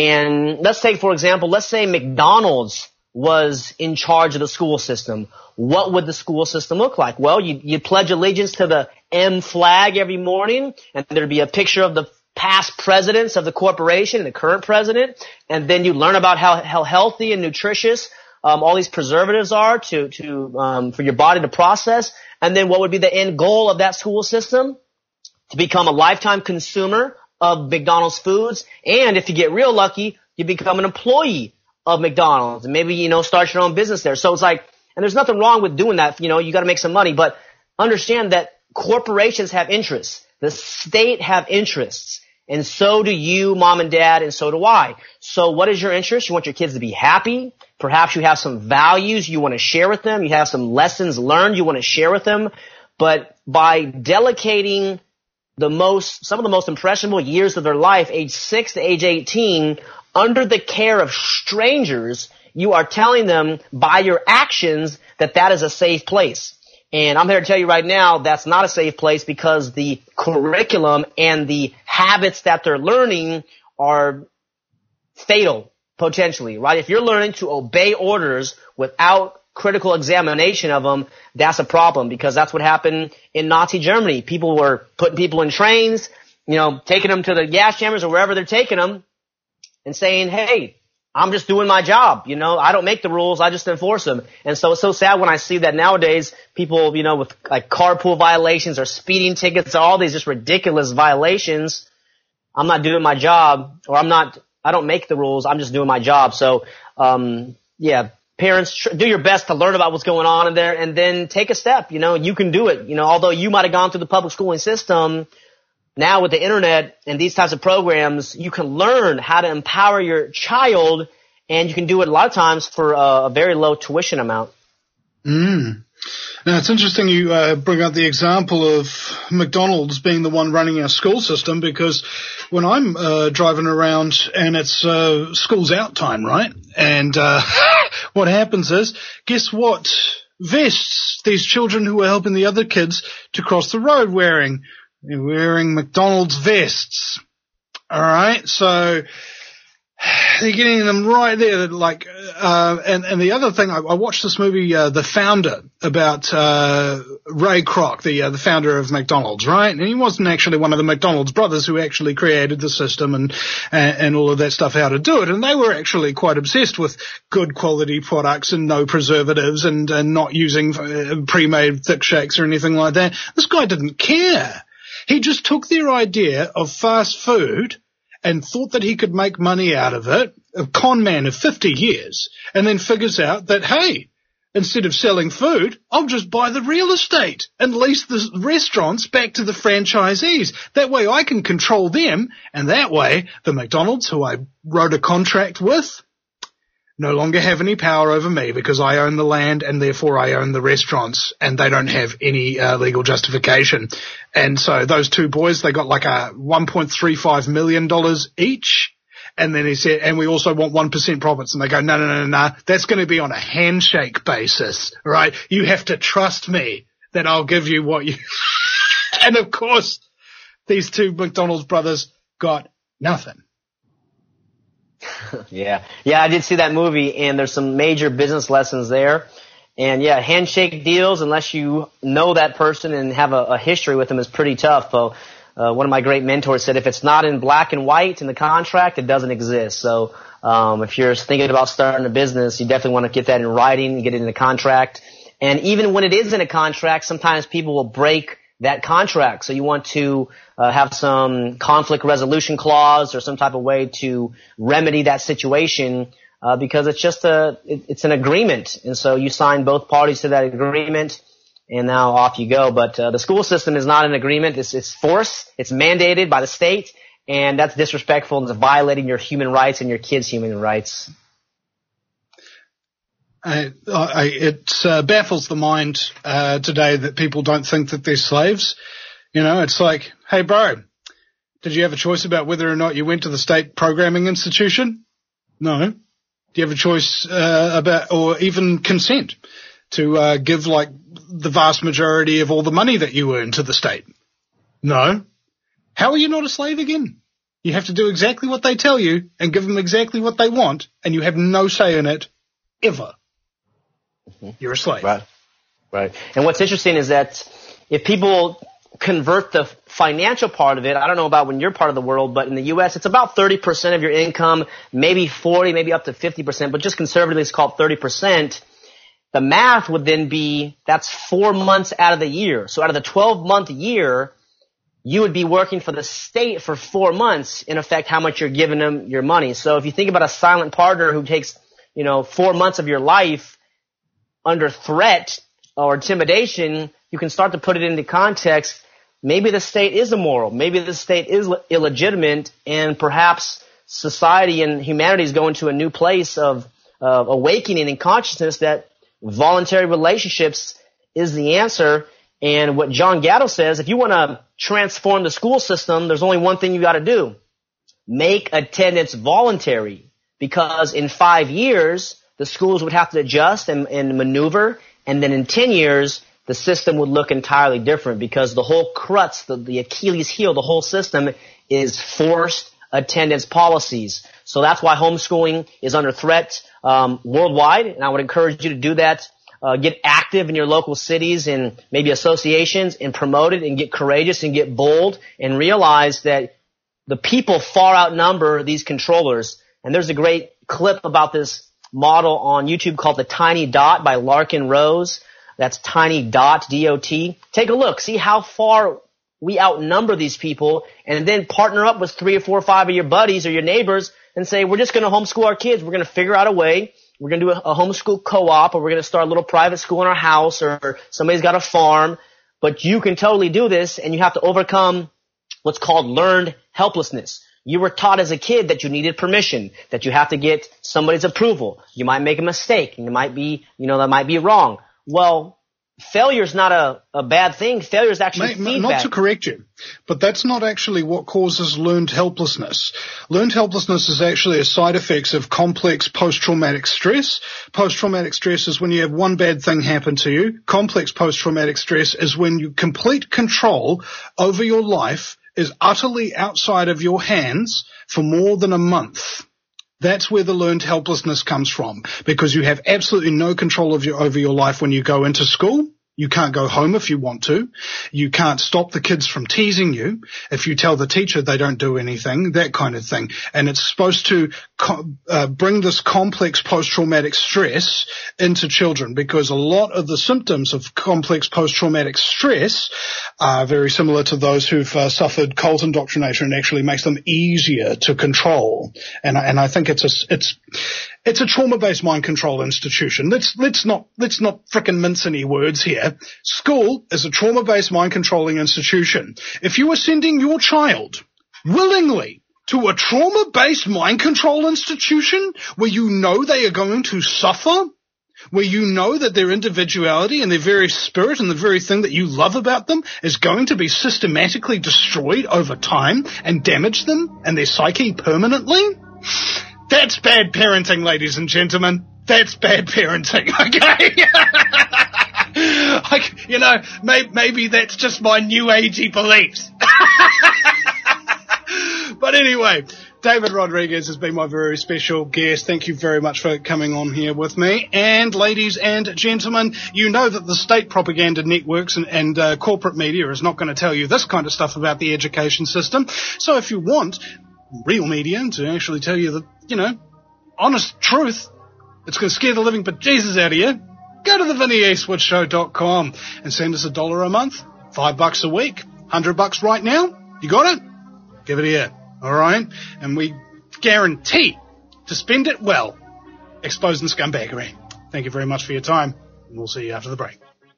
And let's take, for example, let's say McDonald's was in charge of the school system. What would the school system look like? Well, you, you pledge allegiance to the M flag every morning, and there'd be a picture of the past presidents of the corporation and the current president, and then you learn about how, how healthy and nutritious um, all these preservatives are to to um, for your body to process. And then what would be the end goal of that school system? To become a lifetime consumer of McDonald's foods, and if you get real lucky, you become an employee of McDonald's, and maybe, you know, start your own business there. So it's like, and there's nothing wrong with doing that. You know, you got to make some money, but understand that corporations have interests. The state have interests, and so do you, mom and dad, and so do I. So what is your interest? You want your kids to be happy. Perhaps you have some values you want to share with them. You have some lessons learned you want to share with them. But by delegating the most, some of the most impressionable years of their life, age six to age eighteen, under the care of strangers, you are telling them by your actions that that is a safe place. And I'm here to tell you right now, that's not a safe place, because the curriculum and the habits that they're learning are fatal, potentially, right? If you're learning to obey orders without critical examination of them, that's a problem, because that's what happened in Nazi Germany. People were putting people in trains, you know, taking them to the gas chambers or wherever they're taking them, and saying, hey, I'm just doing my job. You know, I don't make the rules. I just enforce them. And so it's so sad when I see that nowadays people, you know, with like carpool violations or speeding tickets, all these just ridiculous violations. I'm not doing my job, or I'm not, I don't make the rules. I'm just doing my job. So, um, yeah, parents, tr- do your best to learn about what's going on in there, and then take a step. You know, you can do it. You know, although you might have gone through the public schooling system, now with the internet and these types of programs, you can learn how to empower your child, and you can do it a lot of times for a, a very low tuition amount. Mm. Now, it's interesting you uh, bring up the example of McDonald's being the one running our school system, because when I'm uh, driving around and it's uh, school's out time, right? And uh, what happens is, guess what vests these children who are helping the other kids to cross the road wearing? They're wearing McDonald's vests. All right, so they're getting them right there. Like, uh, and and the other thing, I, I watched this movie, uh, The Founder, about uh, Ray Kroc, the uh, the founder of McDonald's, right? And he wasn't actually one of the McDonald's brothers who actually created the system and, and and all of that stuff, how to do it. And they were actually quite obsessed with good quality products and no preservatives, and, and not using uh, pre-made thick shakes or anything like that. This guy didn't care. He just took their idea of fast food and thought that he could make money out of it, a con man of fifty years, and then figures out that, hey, instead of selling food, I'll just buy the real estate and lease the restaurants back to the franchisees. That way I can control them, and that way the McDonald's, who I wrote a contract with, no longer have any power over me, because I own the land and therefore I own the restaurants, and they don't have any uh, legal justification. And so those two boys, they got like a one point three five million dollars each. And then he said, and we also want one percent profits. And they go, no, no, no, no, that's going to be on a handshake basis, right? You have to trust me that I'll give you what you, and of course, these two McDonald's brothers got nothing. Yeah. Yeah, I did see that movie, and there's some major business lessons there. And yeah, handshake deals, unless you know that person and have a, a history with them, is pretty tough. So, uh, one of my great mentors said, if it's not in black and white in the contract, it doesn't exist. So, um, if you're thinking about starting a business, you definitely want to get that in writing and get it in a contract. And even when it is in a contract, sometimes people will break that contract. So you want to uh, have some conflict resolution clause or some type of way to remedy that situation, uh, because it's just a, it, it's an agreement. And so you sign both parties to that agreement, and now off you go. But uh, the school system is not an agreement. It's, it's forced. It's mandated by the state, and that's disrespectful and it's violating your human rights and your kids' human rights. I, I, it uh, baffles the mind uh, today that people don't think that they're slaves. You know, it's like, hey, bro, did you have a choice about whether or not you went to the state programming institution? No. Do you have a choice uh, about, or even consent to uh, give like the vast majority of all the money that you earn to the state? No. How are you not a slave again? You have to do exactly what they tell you and give them exactly what they want, and you have no say in it ever. You're a slave. Right. Right. And what's interesting is that if people convert the financial part of it, I don't know about when you're part of the world, but in the U S, it's about thirty percent of your income, maybe forty, maybe up to fifty percent, but just conservatively it's called thirty percent. The math would then be, that's four months out of the year. So out of the twelve month year, you would be working for the state for four months, in effect, how much you're giving them your money. So if you think about a silent partner who takes, you know, four months of your life under threat or intimidation, you can start to put it into context. Maybe the state is immoral. Maybe the state is illegitimate, and perhaps society and humanity is going to a new place of uh, awakening and consciousness that voluntary relationships is the answer. And what John Gatto says, if you want to transform the school system, there's only one thing you got to do. Make attendance voluntary, because in five years, the schools would have to adjust and, and maneuver, and then in ten years, the system would look entirely different, because the whole crux, the, the Achilles heel, the whole system is forced attendance policies. So that's why homeschooling is under threat um, worldwide, and I would encourage you to do that. Uh, get active in your local cities and maybe associations and promote it, and get courageous and get bold and realize that the people far outnumber these controllers. And there's a great clip about this model on YouTube called The Tiny Dot by Larkin Rose. That's Tiny Dot, D O T. Take a look. See how far we outnumber these people, and then partner up with three or four or five of your buddies or your neighbors and say, we're just going to homeschool our kids. We're going to figure out a way. We're going to do a, a homeschool co-op, or we're going to start a little private school in our house, or somebody's got a farm. But you can totally do this, and you have to overcome what's called learned helplessness. You were taught as a kid that you needed permission, that you have to get somebody's approval. You might make a mistake, and you might be, you know, that might be wrong. Well, failure is not a, a bad thing. Failure is actually Mate, feedback. Not to correct you, but that's not actually what causes learned helplessness. Learned helplessness is actually a side effect of complex post-traumatic stress. Post-traumatic stress is when you have one bad thing happen to you. Complex post-traumatic stress is when you complete control over your life is utterly outside of your hands for more than a month. That's where the learned helplessness comes from, because you have absolutely no control of your, over your life when you go into school. You can't go home if you want to. You can't stop the kids from teasing you if you tell the teacher they don't do anything, that kind of thing. And it's supposed to co- uh, bring this complex post-traumatic stress into children, because a lot of the symptoms of complex post-traumatic stress are very similar to those who've uh, suffered cult indoctrination, and actually makes them easier to control. And, and I think it's a, it's, It's a trauma-based mind control institution. Let's, let's not, let's not frickin' mince any words here. School is a trauma-based mind controlling institution. If you are sending your child willingly to a trauma-based mind control institution where you know they are going to suffer, where you know that their individuality and their very spirit and the very thing that you love about them is going to be systematically destroyed over time and damage them and their psyche permanently, that's bad parenting, ladies and gentlemen. That's bad parenting, okay? Like, you know, may, maybe that's just my new agey beliefs. But anyway, David Rodriguez has been my very special guest. Thank you very much for coming on here with me. And ladies and gentlemen, you know that the state propaganda networks and, and uh, corporate media is not going to tell you this kind of stuff about the education system. So if you want real media to actually tell you the, you know, honest truth, it's going to scare the living bejesus out of you, go to the vinny eastwood show dot com and send us a dollar a month, five bucks a week, hundred bucks right now. You got it? Give it here. All right? And we guarantee to spend it well exposing scumbaggery. Thank you very much for your time, and we'll see you after the break.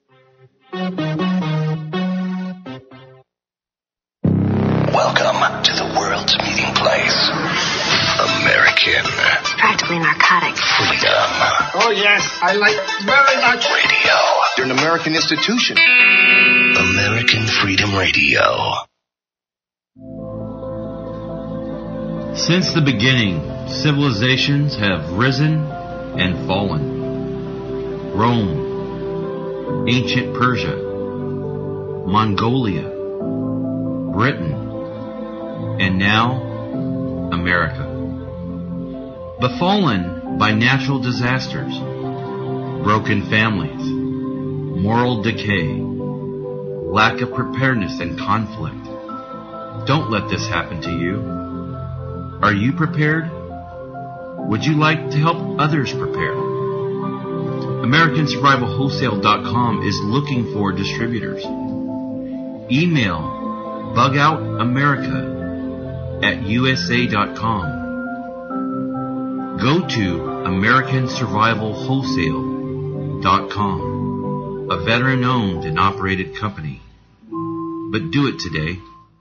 Welcome to the world's meeting place. American. It's practically narcotic. Freedom. Oh, yes, I like very much. Radio. You're an American institution. American Freedom Radio. Since the beginning, civilizations have risen and fallen. Rome, ancient Persia, Mongolia, Britain, and now America. Befallen by natural disasters, broken families, moral decay, lack of preparedness and conflict. Don't let this happen to you. Are you prepared? Would you like to help others prepare? American Survival Wholesale dot com is looking for distributors. Email bugoutamerica at U S A dot com. Go to American Survival Wholesale dot com, a veteran-owned and operated company. But do it today.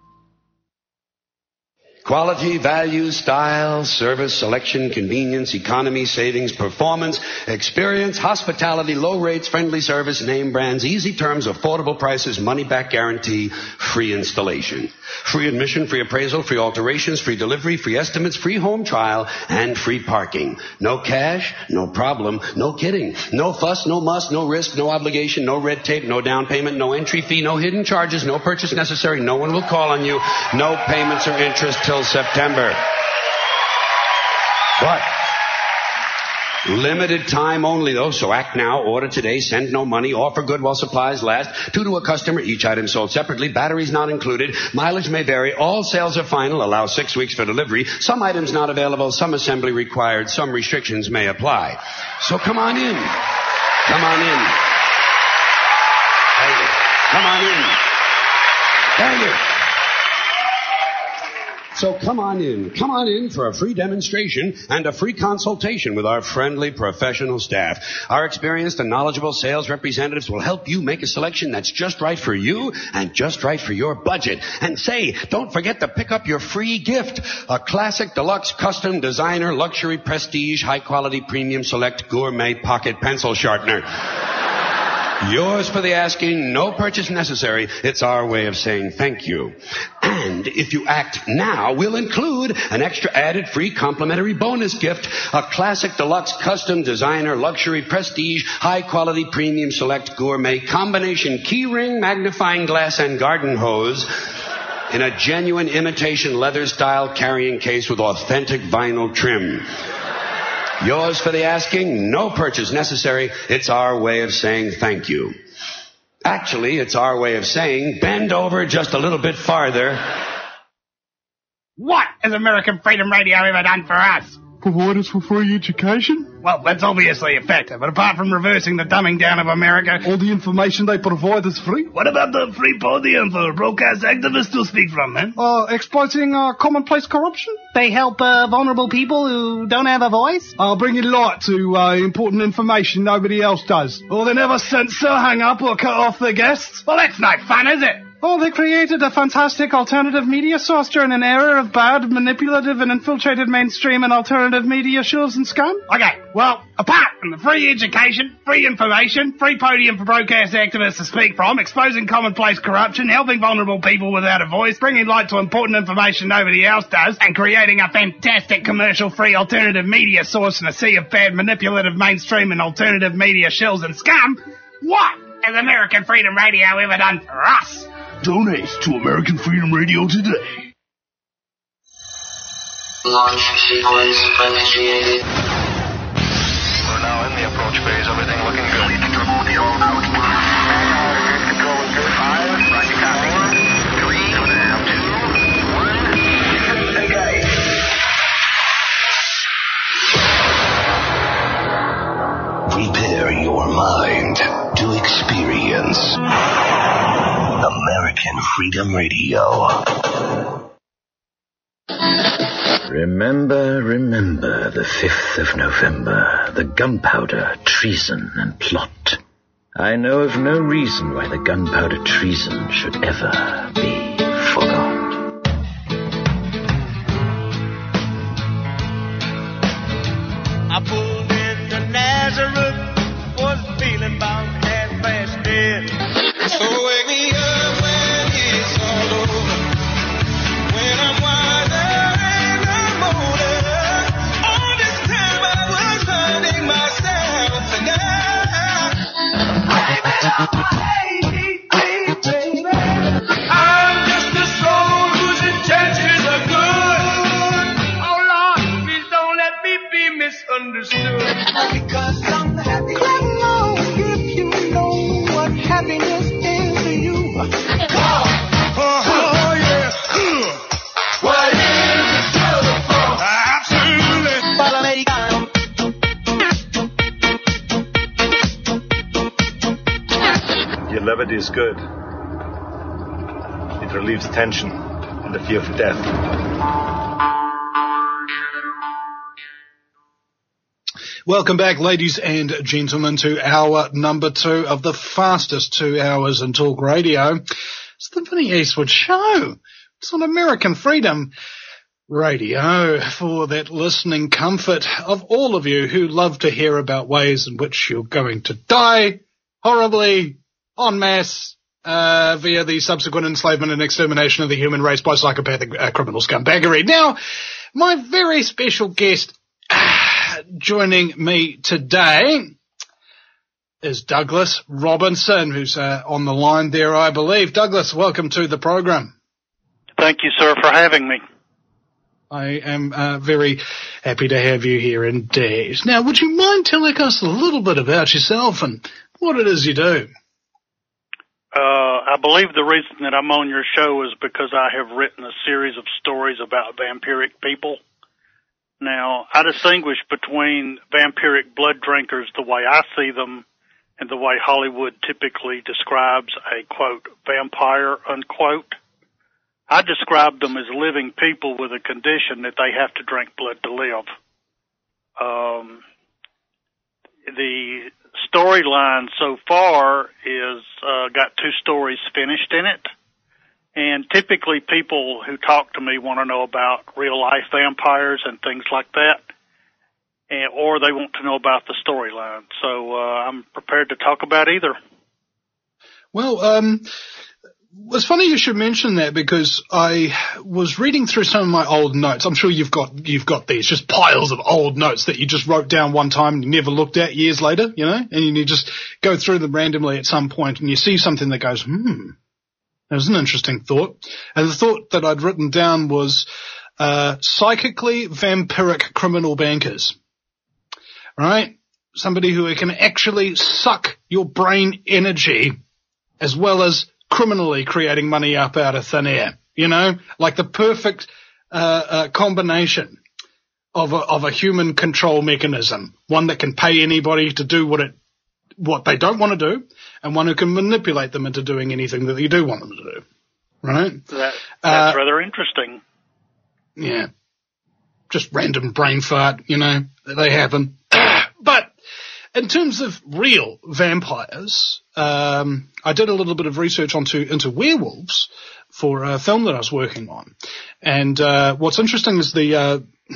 Quality, value, style, service, selection, convenience, economy, savings, performance, experience, hospitality, low rates, friendly service, name brands, easy terms, affordable prices, money-back guarantee, free installation. Free admission, free appraisal, free alterations, free delivery, free estimates, free home trial, and free parking. No cash, no problem, no kidding. No fuss, no muss, no risk, no obligation, no red tape, no down payment, no entry fee, no hidden charges, no purchase necessary. No one will call on you. No payments or interest till September. But limited time only, though, so act now, order today, send no money, offer good while supplies last, two to a customer, each item sold separately, batteries not included, mileage may vary, all sales are final, allow six weeks for delivery, some items not available, some assembly required, some restrictions may apply. So come on in. Come on in. Thank you. Come on in. Thank you. So come on in. Come on in for a free demonstration and a free consultation with our friendly professional staff. Our experienced and knowledgeable sales representatives will help you make a selection that's just right for you and just right for your budget. And say, don't forget to pick up your free gift. A classic, deluxe, custom, designer, luxury, prestige, high-quality, premium, select, gourmet pocket pencil sharpener. Yours for the asking, no purchase necessary. It's our way of saying thank you. And if you act now, we'll include an extra added free complimentary bonus gift, a classic, deluxe, custom, designer, luxury, prestige, high-quality, premium, select, gourmet, combination key ring, magnifying glass, and garden hose in a genuine imitation leather-style carrying case with authentic vinyl trim. Yours for the asking, no purchase necessary. It's our way of saying thank you. Actually, it's our way of saying bend over just a little bit farther. What has American Freedom Radio ever done for us? Provide us for free education? Well, that's obviously effective, but apart from reversing the dumbing down of America... All the information they provide is free? What about the free podium for broadcast activists to speak from, man? Uh, exploiting uh, commonplace corruption? They help uh, vulnerable people who don't have a voice? I'll bring you light to uh, important information nobody else does. Or they never censor, hang up, or cut off their guests? Well, that's no fun, is it? Oh, they created a fantastic alternative media source during an era of bad, manipulative, and infiltrated mainstream and alternative media shows and scum. Okay, well, apart from the free education, free information, free podium for broadcast activists to speak from, exposing commonplace corruption, helping vulnerable people without a voice, bringing light to important information nobody else does, and creating a fantastic commercial-free alternative media source in a sea of bad, manipulative, mainstream, and alternative media shills and scum, what has American Freedom Radio ever done for us? Donate to American Freedom Radio today. Launch sequence initiated. We're now in the approach phase. Everything looking good. Control the all out. Control is good. Five. Roger, copy. Three. Two. One. Okay. Prepare your mind to experience American Freedom Radio. Remember, remember the fifth of November, the gunpowder, treason, and plot. I know of no reason why the gunpowder treason should ever be forgot. I pulled into Nazareth, was feeling about half past dead. So wake me up when it's all over, when I'm wiser and I'm older. All this time I was hurting myself, and I'm just a soul whose intentions are good. Oh Lord, please don't let me be misunderstood. Because I'm happy. Clap along if you know what happiness is to you. Oh, oh, oh yeah. What is it good for? Absolutely. Follow me. Your levity is good. It relieves tension and the fear for death. Welcome back, ladies and gentlemen, to hour number two of the fastest two hours in talk radio. It's the Vinnie Eastwood Show. It's on American Freedom Radio for that listening comfort of all of you who love to hear about ways in which you're going to die horribly, en masse, uh, via the subsequent enslavement and extermination of the human race by psychopathic uh, criminal scumbaggery. Now, my very special guest joining me today is Douglas Robinson, who's uh, on the line there, I believe. Douglas, welcome to the program. Thank you, sir, for having me. I am uh, very happy to have you here indeed. Now, would you mind telling us a little bit about yourself and what it is you do? Uh, I believe the reason that I'm on your show is because I have written a series of stories about vampiric people. Now, I distinguish between vampiric blood drinkers the way I see them and the way Hollywood typically describes a, quote, vampire, unquote. I describe them as living people with a condition that they have to drink blood to live. Um, the storyline so far is uh, got two stories finished in it. And typically people who talk to me want to know about real-life vampires and things like that, and, or they want to know about the storyline. So uh, I'm prepared to talk about either. Well, um, it's funny you should mention that because I was reading through some of my old notes. I'm sure you've got you've got these, just piles of old notes that you just wrote down one time and you never looked at years later, you know, and you just go through them randomly at some point and you see something that goes, hmm. It was an interesting thought. And the thought that I'd written down was uh, psychically vampiric criminal bankers. All right? Somebody who can actually suck your brain energy as well as criminally creating money up out of thin air. You know? Like the perfect uh, uh, combination of a, of a human control mechanism. One that can pay anybody to do what it what they don't want to do, and one who can manipulate them into doing anything that you do want them to do, right? That, that's uh, rather interesting. Yeah. Just random brain fart, you know, they happen. But in terms of real vampires, um, I did a little bit of research onto into werewolves for a film that I was working on. And uh, what's interesting is the uh,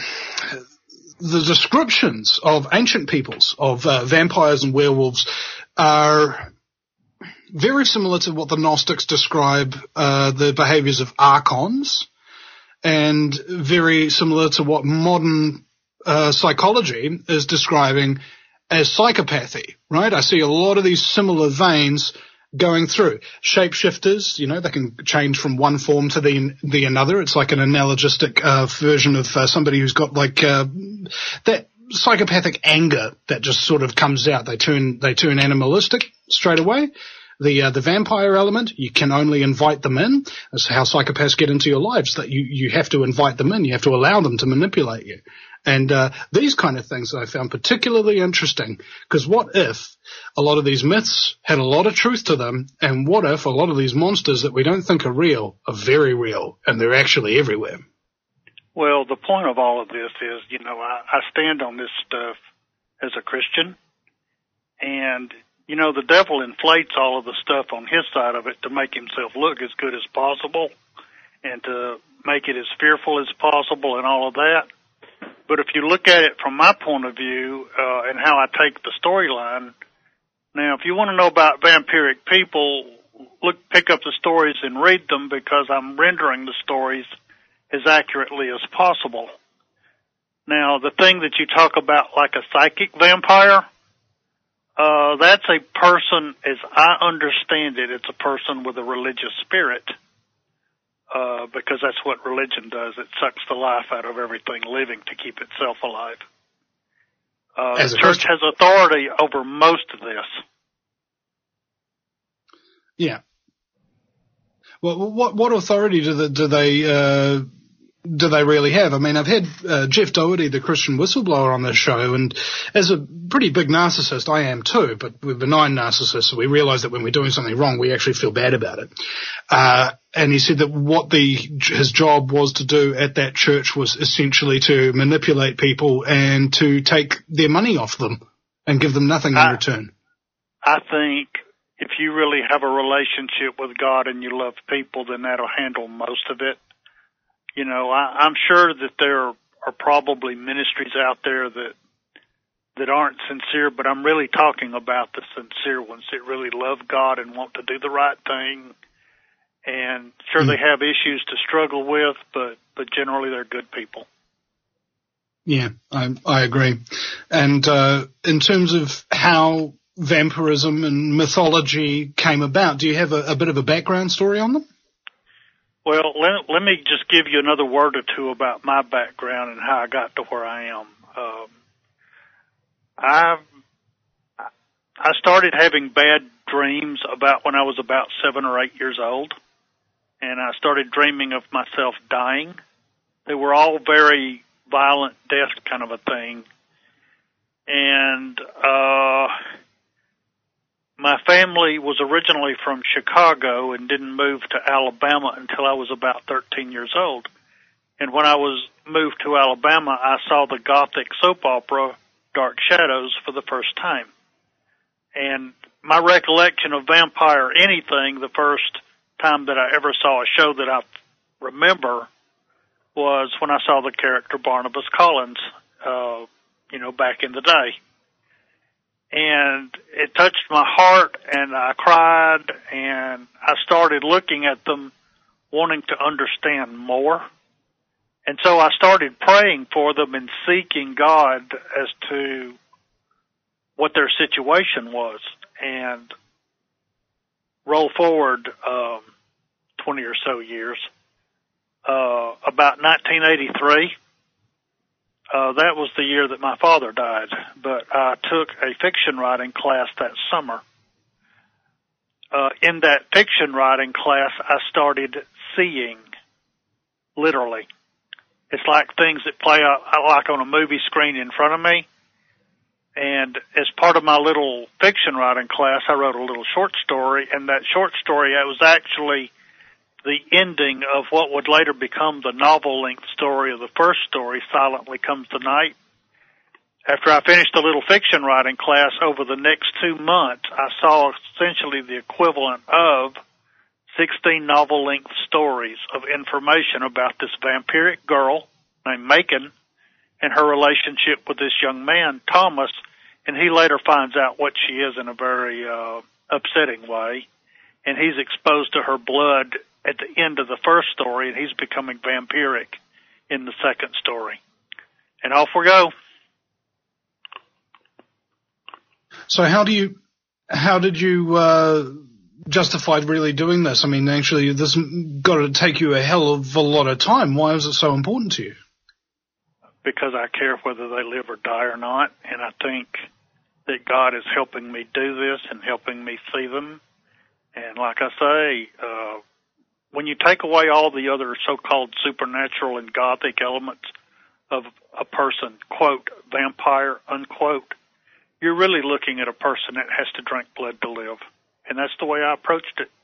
the descriptions of ancient peoples of uh, vampires and werewolves are very similar to what the Gnostics describe uh, the behaviors of archons, and very similar to what modern uh, psychology is describing as psychopathy, right? I see a lot of these similar veins going through. Shapeshifters, you know, they can change from one form to the the another. It's like an analogistic uh, version of uh, somebody who's got like uh, that psychopathic anger that just sort of comes out. They turn they turn animalistic straight away. The uh, the vampire element, you can only invite them in. That's how psychopaths get into your lives, that you, you have to invite them in. You have to allow them to manipulate you. And uh, these kind of things I found particularly interesting, because what if a lot of these myths had a lot of truth to them, and what if a lot of these monsters that we don't think are real are very real, and they're actually everywhere? Well, the point of all of this is, you know, I, I stand on this stuff as a Christian, and, you know, the devil inflates all of the stuff on his side of it to make himself look as good as possible and to make it as fearful as possible and all of that. But if you look at it from my point of view uh, and how I take the storyline, now if you want to know about vampiric people, look, pick up the stories and read them, because I'm rendering the stories as accurately as possible. Now, the thing that you talk about, like a psychic vampire, uh, that's a person, as I understand it, it's a person with a religious spirit. Uh, because that's what religion does. It sucks the life out of everything living to keep itself alive. Uh, the church has authority over most of this. Yeah. Well, what what authority do the, do they uh, do they really have? I mean, I've had uh, Jeff Doherty, the Christian whistleblower, on this show, and as a pretty big narcissist, I am too, but we're benign narcissists, so we realize that when we're doing something wrong, we actually feel bad about it. Uh, and he said that what the his job was to do at that church was essentially to manipulate people and to take their money off them and give them nothing in I, return. I think if you really have a relationship with God and you love people, then that'll handle most of it. You know, I, I'm sure that there are probably ministries out there that that aren't sincere, but I'm really talking about the sincere ones that really love God and want to do the right thing. And sure, mm. they have issues to struggle with, but, but generally they're good people. Yeah, I, I agree. And uh, in terms of how vampirism and mythology came about, do you have a, a bit of a background story on them? Well, let, let me just give you another word or two about my background and how I got to where I am. Um, I I started having bad dreams about when I was about seven or eight years old, and I started dreaming of myself dying. They were all very violent death kind of a thing. And uh my family was originally from Chicago and didn't move to Alabama until I was about thirteen years old. And when I was moved to Alabama, I saw the Gothic soap opera Dark Shadows for the first time. And my recollection of vampire anything, the first time that I ever saw a show that I remember, was when I saw the character Barnabas Collins, uh, you know, back in the day. And it touched my heart, and I cried, and I started looking at them, wanting to understand more. And so I started praying for them and seeking God as to what their situation was. And roll forward um, twenty or so years, uh, about nineteen eighty-three, Uh, that was the year that my father died, but I took a fiction writing class that summer. Uh, in that fiction writing class, I started seeing, literally. It's like things that play out like on a movie screen in front of me. And as part of my little fiction writing class, I wrote a little short story, and that short story, it was actually the ending of what would later become the novel-length story of the first story, Silently Comes the Night. After I finished the little fiction writing class, over the next two months, I saw essentially the equivalent of sixteen novel-length stories of information about this vampiric girl named Macon and her relationship with this young man, Thomas, and he later finds out what she is in a very uh, upsetting way, and he's exposed to her blood at the end of the first story, and he's becoming vampiric in the second story. And off we go. So how do you, how did you uh, justified really doing this? I mean, actually, this got to take you a hell of a lot of time. Why is it so important to you? Because I care whether they live or die or not, and I think that God is helping me do this and helping me see them. And like I say, uh, when you take away all the other so-called supernatural and gothic elements of a person, quote, vampire, unquote, you're really looking at a person that has to drink blood to live. And that's the way I approached it.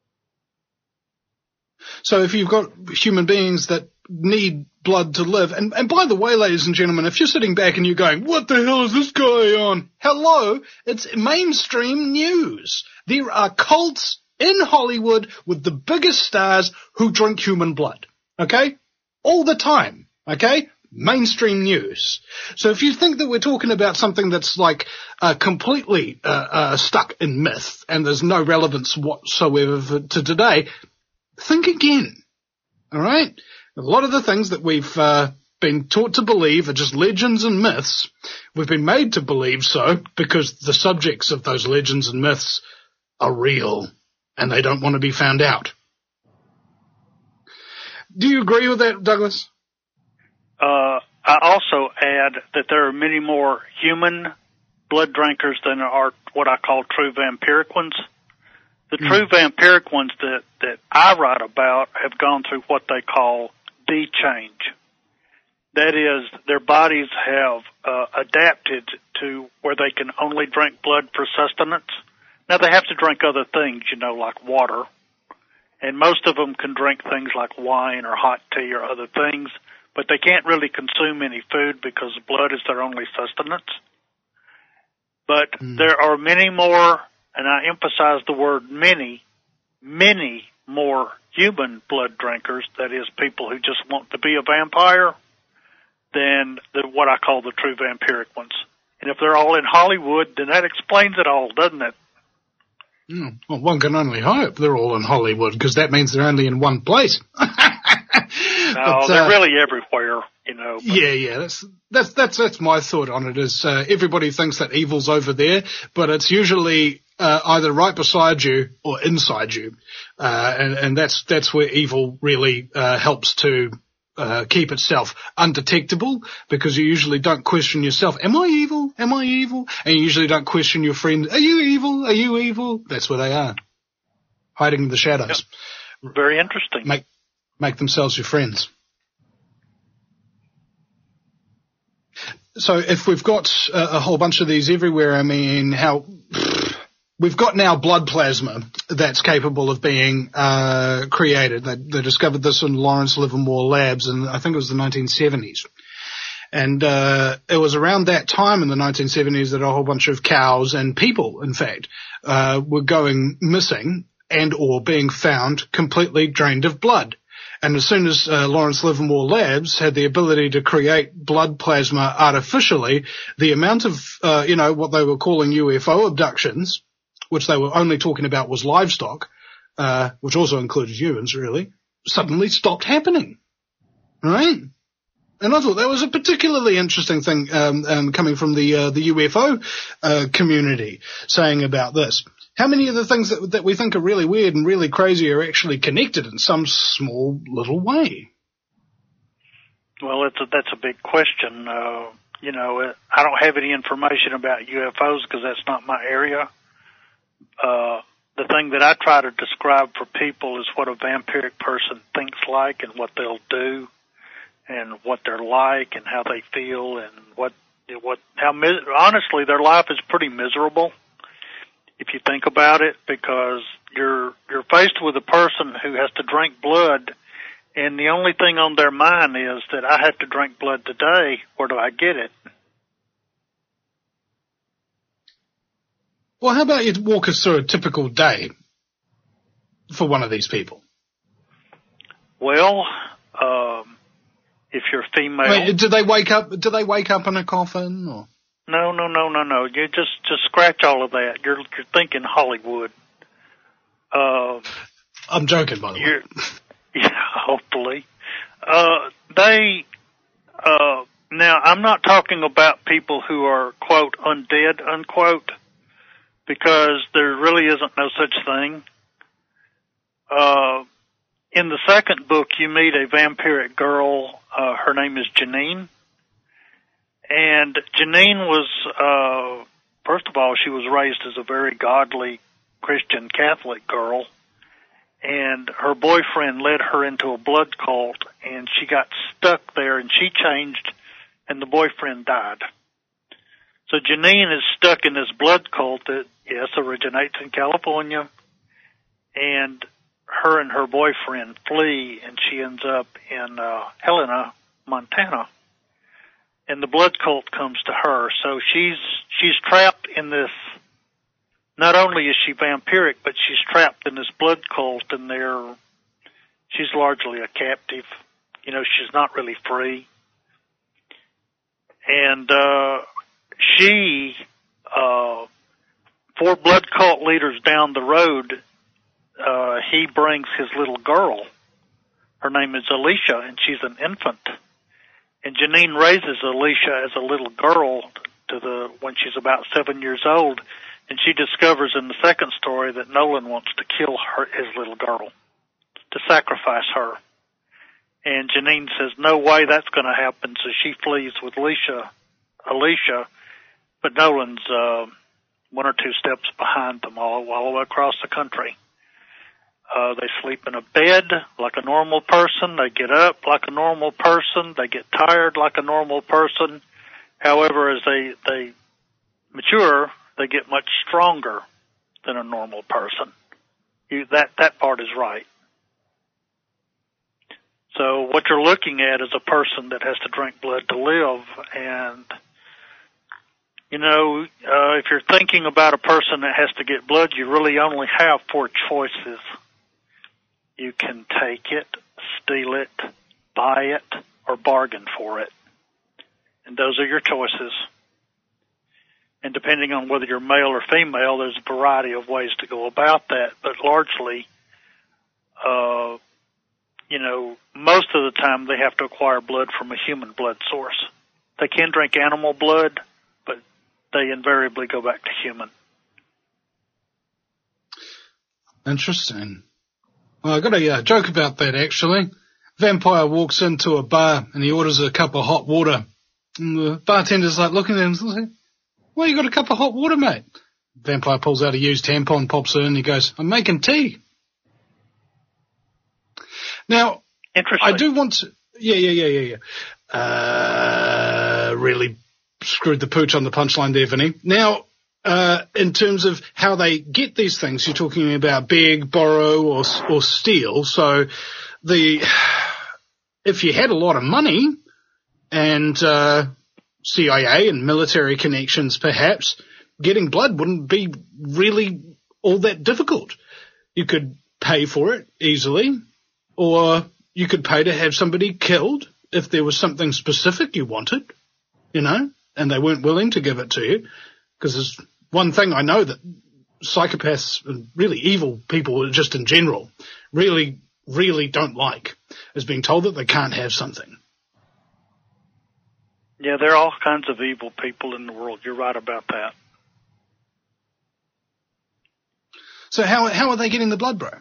So if you've got human beings that need blood to live, and, and by the way, ladies and gentlemen, if you're sitting back and you're going, what the hell is this guy on? Hello, it's mainstream news. There are cults in Hollywood with the biggest stars who drink human blood. Okay? All the time. Okay? Mainstream news. So if you think that we're talking about something that's like uh, completely uh, uh, stuck in myth and there's no relevance whatsoever to today, think again. All right? A lot of the things that we've uh, been taught to believe are just legends and myths. We've been made to believe so because the subjects of those legends and myths are real and they don't want to be found out. Do you agree with that, Douglas? Uh, I also add that there are many more human blood drinkers than there are what I call true vampiric ones. The mm. true vampiric ones that, that I write about have gone through what they call de-change. That is, their bodies have uh, adapted to where they can only drink blood for sustenance. Now, they have to drink other things, you know, like water. And most of them can drink things like wine or hot tea or other things, but they can't really consume any food because blood is their only sustenance. But mm. there are many more, and I emphasize the word many, many more human blood drinkers, that is, people who just want to be a vampire, than the, what I call the true vampiric ones. And if they're all in Hollywood, then that explains it all, doesn't it? Mm, well, one can only hope they're all in Hollywood, because that means they're only in one place. No, but, they're uh, really everywhere, you know. But. Yeah, yeah, that's that's that's that's my thought on it. Is uh, everybody thinks that evil's over there, but it's usually uh, either right beside you or inside you, uh, and and that's that's where evil really uh, helps to uh, keep itself undetectable, because you usually don't question yourself. Am I evil? Am I evil? And you usually don't question your friend. Are you evil? Are you evil? That's where they are, hiding in the shadows. Yep. Very interesting. Make make themselves your friends. So if we've got a, a whole bunch of these everywhere, I mean, how we've got now blood plasma that's capable of being uh, created. They, they discovered this in Lawrence Livermore Labs, and I think it was the nineteen seventies. And uh, it was around that time in the nineteen seventies that a whole bunch of cows and people, in fact, uh, were going missing and or being found completely drained of blood. And as soon as uh, Lawrence Livermore Labs had the ability to create blood plasma artificially, the amount of, uh, you know, what they were calling U F O abductions, which they were only talking about was livestock, uh, which also included humans, really, suddenly stopped happening. Right? And I thought that was a particularly interesting thing um, um, coming from the uh, the U F O uh, community saying about this. How many of the things that, that we think are really weird and really crazy are actually connected in some small little way? Well, it's a, that's a big question. Uh, you know, it, I don't have any information about U F Os because that's not my area. Uh, the thing that I try to describe for people is what a vampiric person thinks like and what they'll do and what they're like and how they feel and what, what, how, mis- honestly, their life is pretty miserable. If you think about it, because you're you're faced with a person who has to drink blood, and the only thing on their mind is that I have to drink blood today. Where do I get it? Well, how about you walk us through a typical day for one of these people? Well, um, if you're female, Wait, do they wake up? Do they wake up in a coffin? Or? No, no, no, no, no. You just just scratch all of that. You're you're thinking Hollywood. Uh, I'm joking, by the way. Yeah, hopefully. Uh, they uh, now I'm not talking about people who are quote undead unquote, because there really isn't no such thing. Uh, in the second book, you meet a vampiric girl. Uh, her name is Janine. And Janine was, uh, first of all, she was raised as a very godly Christian Catholic girl. And her boyfriend led her into a blood cult, and she got stuck there, and she changed, and the boyfriend died. So Janine is stuck in this blood cult that, yes, originates in California, and her and her boyfriend flee, and she ends up in uh, Helena, Montana. And the blood cult comes to her, so she's she's trapped in this. Not only is she vampiric, but she's trapped in this blood cult, and they're, she's largely a captive. You know, she's not really free. And uh, she, uh, four blood cult leaders down the road, uh, he brings his little girl. Her name is Alicia, and she's an infant. And Janine raises Alicia as a little girl to the when she's about seven years old. And she discovers in the second story that Nolan wants to kill her, his little girl, to sacrifice her. And Janine says, no way that's going to happen, so she flees with Alicia, Alicia, but Nolan's uh, one or two steps behind them all, all the way across the country. Uh, they sleep in a bed like a normal person. They get up like a normal person. They get tired like a normal person. However, as they, they mature, they get much stronger than a normal person. You, that, that part is right. So what you're looking at is a person that has to drink blood to live. And, you know, uh, if you're thinking about a person that has to get blood, you really only have four choices. You can take it, steal it, buy it, or bargain for it. And those are your choices. And depending on whether you're male or female, there's a variety of ways to go about that. But largely, uh, you know, most of the time they have to acquire blood from a human blood source. They can drink animal blood, but they invariably go back to human. Interesting. Well, I got a uh, joke about that, actually. Vampire walks into a bar and he orders a cup of hot water. And the bartender's like looking at him and says, why you got a cup of hot water, mate? Vampire pulls out a used tampon, pops it in, and he goes, I'm making tea. Now, I do want to, yeah, yeah, yeah, yeah, yeah. Uh, really screwed the pooch on the punchline there, Vinny. Now, uh, in terms of how they get these things, you're talking about beg, borrow, or, or steal. So the, if you had a lot of money and, uh, C I A and military connections, perhaps, getting blood wouldn't be really all that difficult. You could pay for it easily, or you could pay to have somebody killed if there was something specific you wanted, you know, and they weren't willing to give it to you. Because there's one thing I know that psychopaths and really evil people just in general really, really don't like, is being told that they can't have something. Yeah, there are all kinds of evil people in the world. You're right about that. So how how are they getting the blood, bro?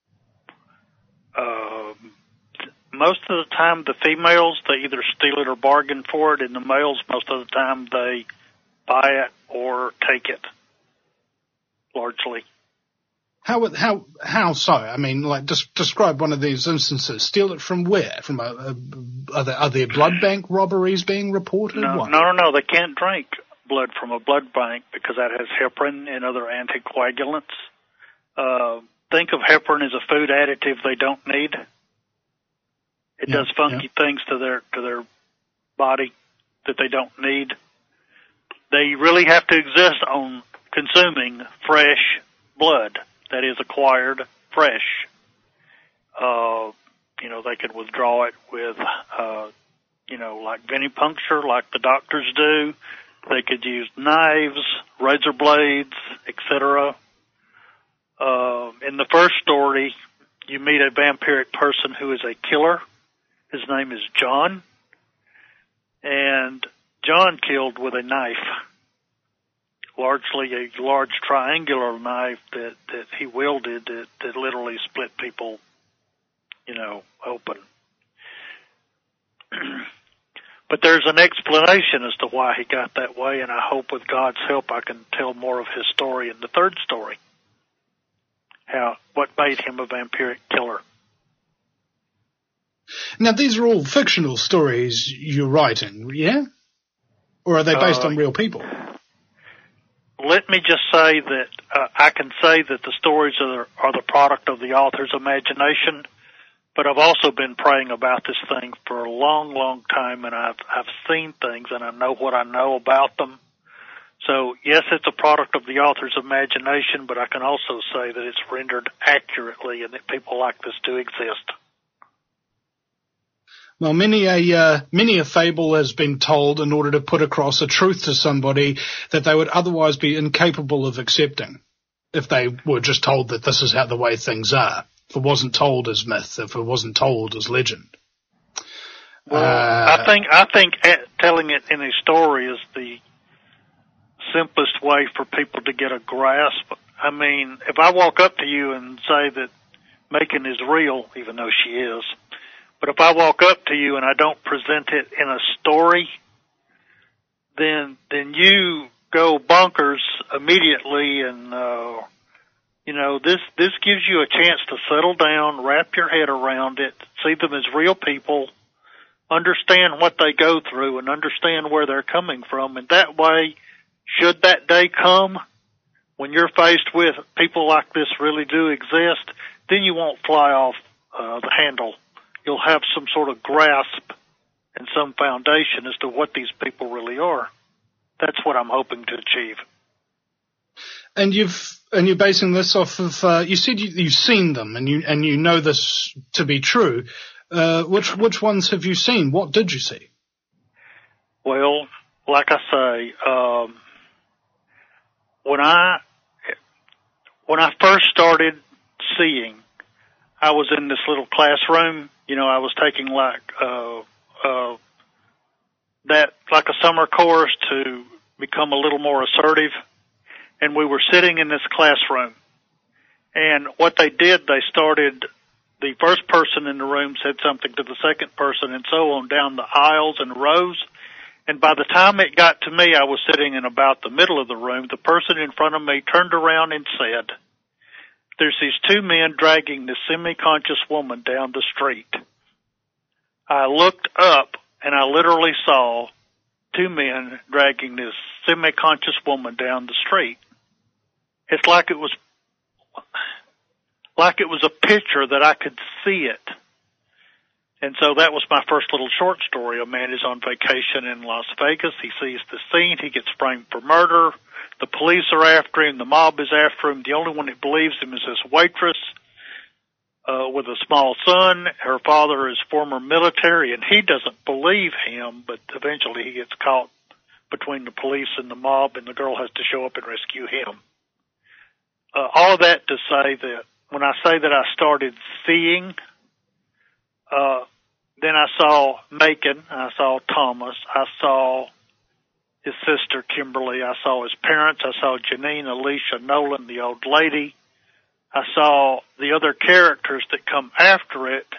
Uh, most of the time, the females, they either steal it or bargain for it, and the males, most of the time, they buy it or take it, largely. How how how so? I mean, like, just describe one of these instances. Steal it from where? From a, a are there are there blood bank robberies being reported? No, what? no, no, no. They can't drink blood from a blood bank because that has heparin and other anticoagulants. Uh, think of heparin as a food additive they don't need. It yeah, does funky yeah. things to their to their body that they don't need. They really have to exist on consuming fresh blood. That is acquired fresh. Uh, you know, they could withdraw it with, uh, you know, like venipuncture, like the doctors do. They could use knives, razor blades, et cetera. Uh, in the first story, you meet a vampiric person who is a killer. His name is John. And John killed with a knife. largely a large triangular knife that, that he wielded that, that literally split people, you know, open. But there's an explanation as to why he got that way, and I hope with God's help I can tell more of his story in the third story. How, what made him a vampiric killer. Now, these are all fictional stories you're writing, yeah? Or are they based uh, on real people? Let me just say that uh, I can say that the stories are, are the product of the author's imagination, but I've also been praying about this thing for a long, long time, and I've, I've seen things, and I know what I know about them. So, yes, it's a product of the author's imagination, but I can also say that it's rendered accurately and that people like this do exist. Well, many a uh, many a fable has been told in order to put across a truth to somebody that they would otherwise be incapable of accepting if they were just told that this is how the way things are. If it wasn't told as myth, if it wasn't told as legend. Well, uh, I think I think telling it in a story is the simplest way for people to get a grasp. I mean, if I walk up to you and say that Macon is real, even though she is, but if I walk up to you and I don't present it in a story, then then you go bonkers immediately, and uh, you know this this gives you a chance to settle down, wrap your head around it, see them as real people, understand what they go through, and understand where they're coming from, and that way, should that day come when you're faced with people like this really do exist, then you won't fly off uh, the handle. You'll have some sort of grasp and some foundation as to what these people really are. That's what I'm hoping to achieve. And you've and you're basing this off of uh, you said you, you've seen them and you and you know this to be true. Uh, which which ones have you seen? What did you see? Well, like I say, um, when I when I first started seeing, I was in this little classroom. You know, I was taking like uh, uh, that, like a summer course to become a little more assertive. And we were sitting in this classroom. And what they did, they started, the first person in the room said something to the second person, and so on down the aisles and rows. And by the time it got to me, I was sitting in about the middle of the room. The person in front of me turned around and said, "There's these two men dragging this semi-conscious woman down the street." I looked up, and I literally saw two men dragging this semi-conscious woman down the street. It's like it was, like it was a picture that I could see it. And so that was my first little short story. A man is on vacation in Las Vegas. He sees the scene. He gets framed for murder. The police are after him. The mob is after him. The only one that believes him is this waitress uh, with a small son. Her father is former military, and he doesn't believe him, but eventually he gets caught between the police and the mob, and the girl has to show up and rescue him. Uh, all of that to say that when I say that I started seeing, uh, then I saw Macon, I saw Thomas, I saw his sister Kimberly, I saw his parents, I saw Janine, Alicia, Nolan, the old lady. I saw the other characters that come after it.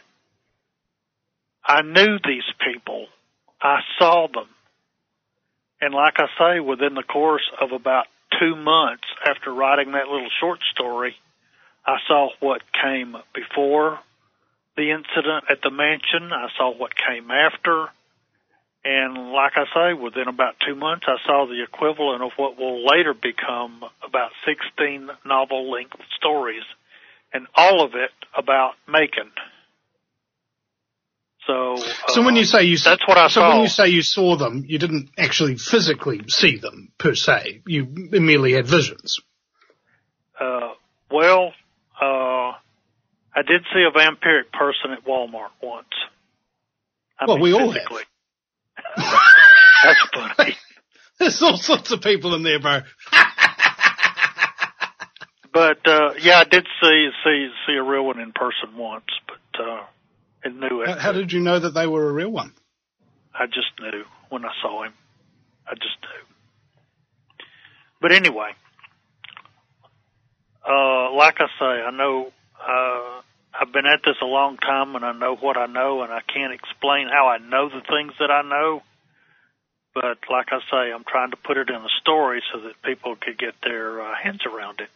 I knew these people. I saw them. And like I say, within the course of about two months after writing that little short story, I saw what came before the incident at the mansion. I saw what came after. And like I say, within about two months, I saw the equivalent of what will later become about sixteen novel-length stories, and all of it about Macon. So, so uh, when you say you that's what I so saw. when you say you saw them, you didn't actually physically see them per se. You merely had visions. Uh, well, uh, I did see a vampiric person at Walmart once. I well, mean, we all physically. have. That's funny. There's all sorts of people in there, bro. But uh, yeah, I did see see see a real one in person once, but uh, I knew it. How, how did you know that they were a real one? I just knew when I saw him. I just But anyway, uh, like I say, I know, uh, I've been at this a long time, and I know what I know, and I can't explain how I know the things that I know. But like I say, I'm trying to put it in a story so that people could get their uh, hands around it.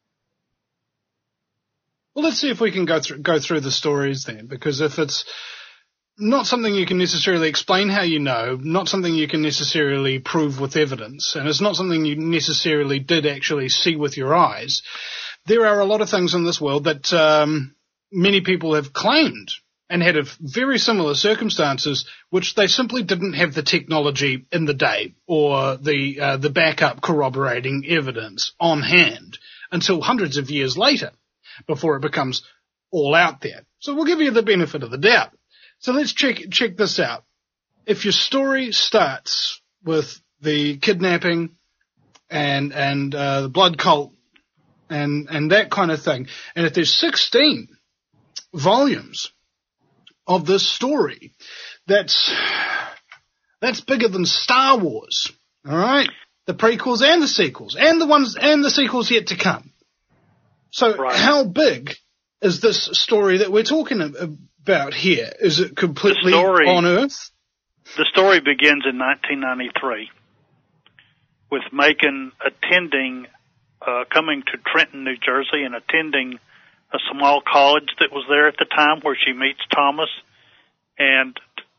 Well, let's see if we can go through go through the stories then, because if it's not something you can necessarily explain how you know, not something you can necessarily prove with evidence, and it's not something you necessarily did actually see with your eyes, there are a lot of things in this world that um, many people have claimed and had of very similar circumstances, which they simply didn't have the technology in the day or the uh, the backup corroborating evidence on hand until hundreds of years later, before it becomes all out there. So we'll give you the benefit of the doubt. So let's check check this out. If your story starts with the kidnapping and and uh, the blood cult and and that kind of thing, and if there's sixteen volumes of this story, that's that's bigger than Star Wars. All right, the prequels and the sequels, and the ones and the sequels yet to come. So right. How big is this story that we're talking about here? Is it completely story, on Earth? The story begins in nineteen ninety-three with Macon attending, uh, coming to Trenton, New Jersey, and attending a small college that was there at the time, where she meets Thomas. And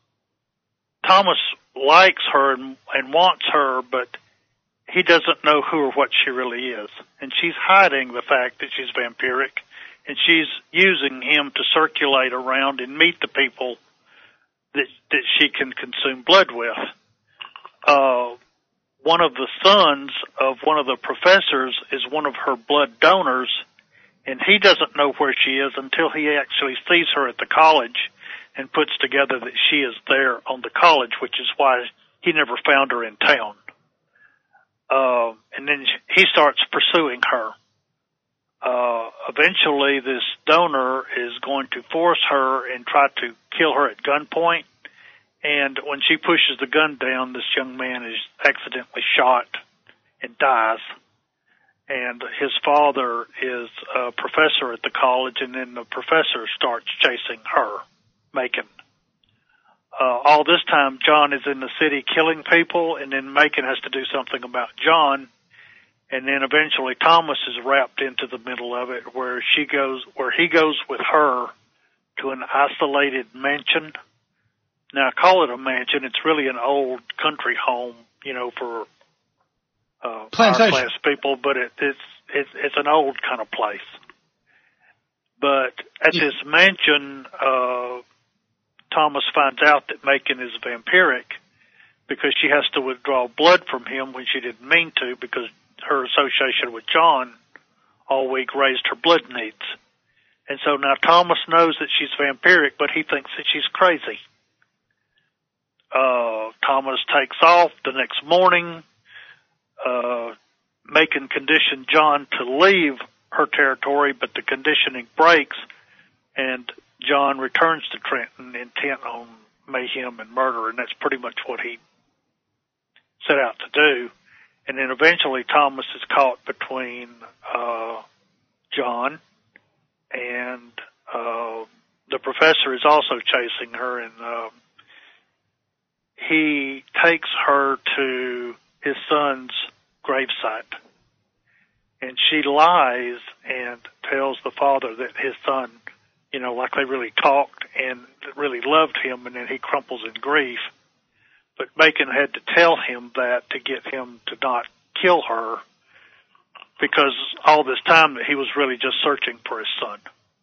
Thomas likes her and, and wants her, but he doesn't know who or what she really is. And she's hiding the fact that she's vampiric, and she's using him to circulate around and meet the people that that she can consume blood with. Uh, one of the sons of one of the professors is one of her blood donors, and he doesn't know where she is until he actually sees her at the college and puts together that she is there on the college, which is why he never found her in town. Uh, and then he starts pursuing her. Uh, eventually this donor is going to force her and try to kill her at gunpoint. And when she pushes the gun down, this young man is accidentally shot and dies. And his father is a professor at the college, and then the professor starts chasing her, Macon. Uh, all this time, John is in the city killing people, and then Macon has to do something about John. And then eventually Thomas is wrapped into the middle of it, where she goes, where he goes with her to an isolated mansion. Now, I call it a mansion. It's really an old country home, you know, for uh, our class people, but it, it's it's it's an old kind of place. But at yeah. this mansion, uh, Thomas finds out that Macon is vampiric because she has to withdraw blood from him when she didn't mean to, because her association with John all week raised her blood needs. And so now Thomas knows that she's vampiric, but he thinks that she's crazy. Uh, Thomas takes off the next morning. Uh, Macon conditioned John to leave her territory, but the conditioning breaks, and John returns to Trenton intent on mayhem and murder, and that's pretty much what he set out to do. And then eventually Thomas is caught between uh, John and uh, the professor is also chasing her, and uh, he takes her to his son's gravesite. And she lies and tells the father that his son, you know, like they really talked and really loved him, and then he crumples in grief. But Macon had to tell him that to get him to not kill her, because all this time that he was really just searching for his son.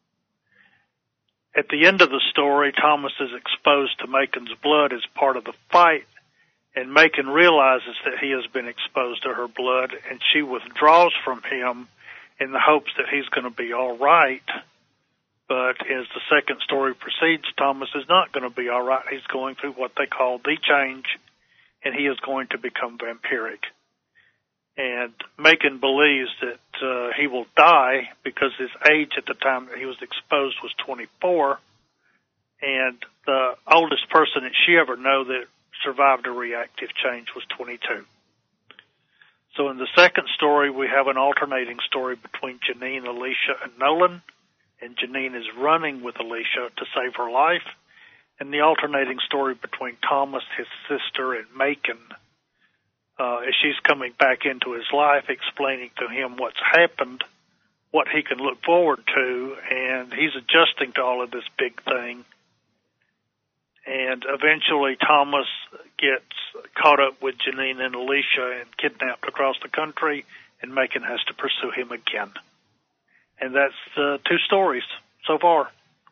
At the end of the story, Thomas is exposed to Macon's blood as part of the fight, and Macon realizes that he has been exposed to her blood, and she withdraws from him in the hopes that he's going to be all right. But as the second story proceeds, Thomas is not going to be all right. He's going through what they call the change, and he is going to become vampiric. And Macon believes that uh, he will die because his age at the time that he was exposed was twenty-four, and the oldest person that she ever knew that survived a reactive change was twenty-two. So in the second story, we have an alternating story between Janine, Alicia, and Nolan. And Janine is running with Alicia to save her life. And the alternating story between Thomas, his sister, and Macon, uh, as she's coming back into his life, explaining to him what's happened, what he can look forward to, and he's adjusting to all of this big thing. And eventually Thomas gets caught up with Janine and Alicia and kidnapped across the country, and Macon has to pursue him again. And that's uh, two stories so far.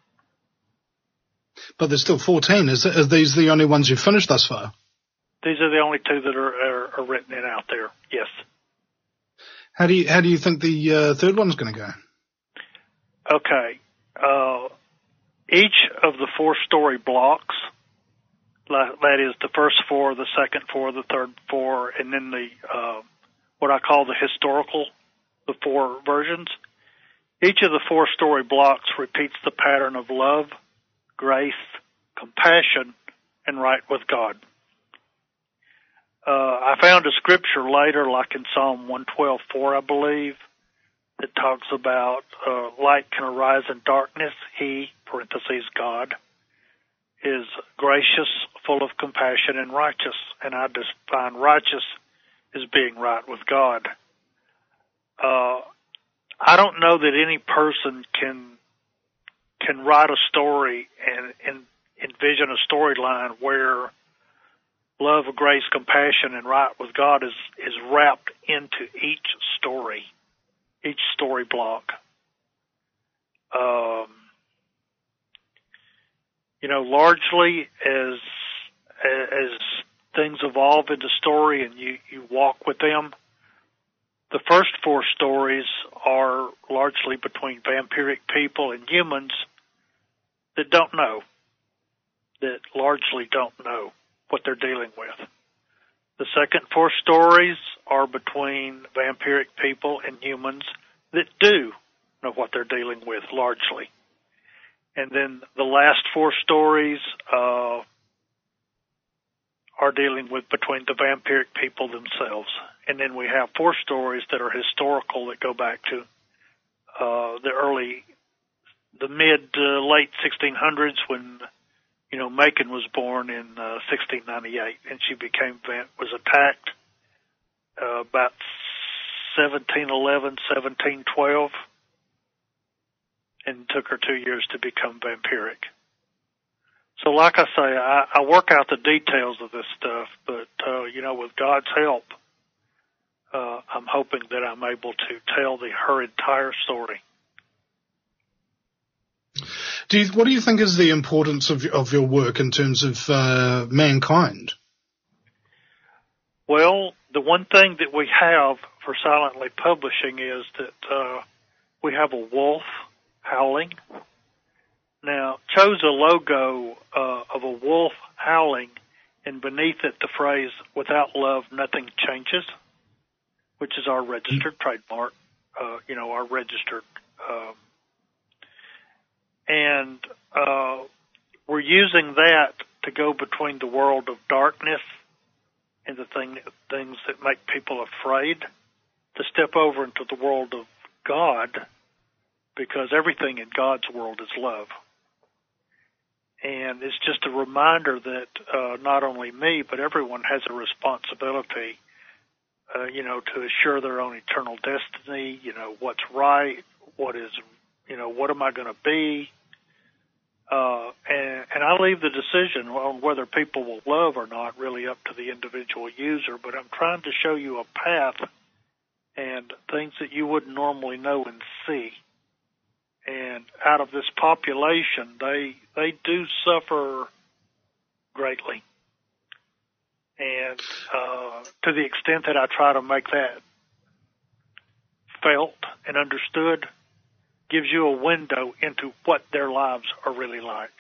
But there's still fourteen. Is, are these the only ones you've finished thus far? These are the only two that are, are, are written in out there, yes. How do you how do you think the uh, third one's going to go? Okay. Uh, each of the four story blocks, that is the first four, the second four, the third four, and then the uh, what I call the historical, the four versions. Each of the four story blocks repeats the pattern of love, grace, compassion, and right with God. Uh, I found a scripture later, like in Psalm one twelve four, I believe, that talks about uh, light can arise in darkness. He, parentheses, God, is gracious, full of compassion, and righteous. And I define righteous as being right with God. Uh, I don't know that any person can can write a story and, and envision a storyline where love, grace, compassion, and right with God is, is wrapped into each story, each story block. Um, you know, largely as as things evolve into story and you, you walk with them, the first four stories are largely between vampiric people and humans that don't know, that largely don't know what they're dealing with. The second four stories are between vampiric people and humans that do know what they're dealing with, largely. And then the last four stories uh, are dealing with between the vampiric people themselves. And then we have four stories that are historical that go back to uh, the early, the mid, uh, late sixteen hundreds when, you know, Macon was born in uh, sixteen ninety-eight, and she became, was attacked uh, about seventeen eleven, seventeen twelve, and took her two years to become vampiric. So like I say, I, I work out the details of this stuff, but, uh, you know, with God's help, uh, I'm hoping that I'm able to tell the her entire story. Do you, what do you think is the importance of of your work in terms of uh, mankind? Well, the one thing that we have for Silently Publishing is that uh, we have a wolf howling. Now, chose a logo uh, of a wolf howling, and beneath it the phrase, "Without love, nothing changes," which is our registered trademark, uh, you know, our registered um, and uh, we're using that to go between the world of darkness and the thing, things that make people afraid, to step over into the world of God, because everything in God's world is love. And it's just a reminder that uh, not only me, but everyone has a responsibility, uh, you know, to assure their own eternal destiny, you know, what's right, what is, you know, what am I going to be? Uh, and, and I leave the decision on whether people will love or not really up to the individual user, but I'm trying to show you a path and things that you wouldn't normally know and see. And out of this population, they they do suffer greatly. And uh, to the extent that I try to make that felt and understood, gives you a window into what their lives are really like.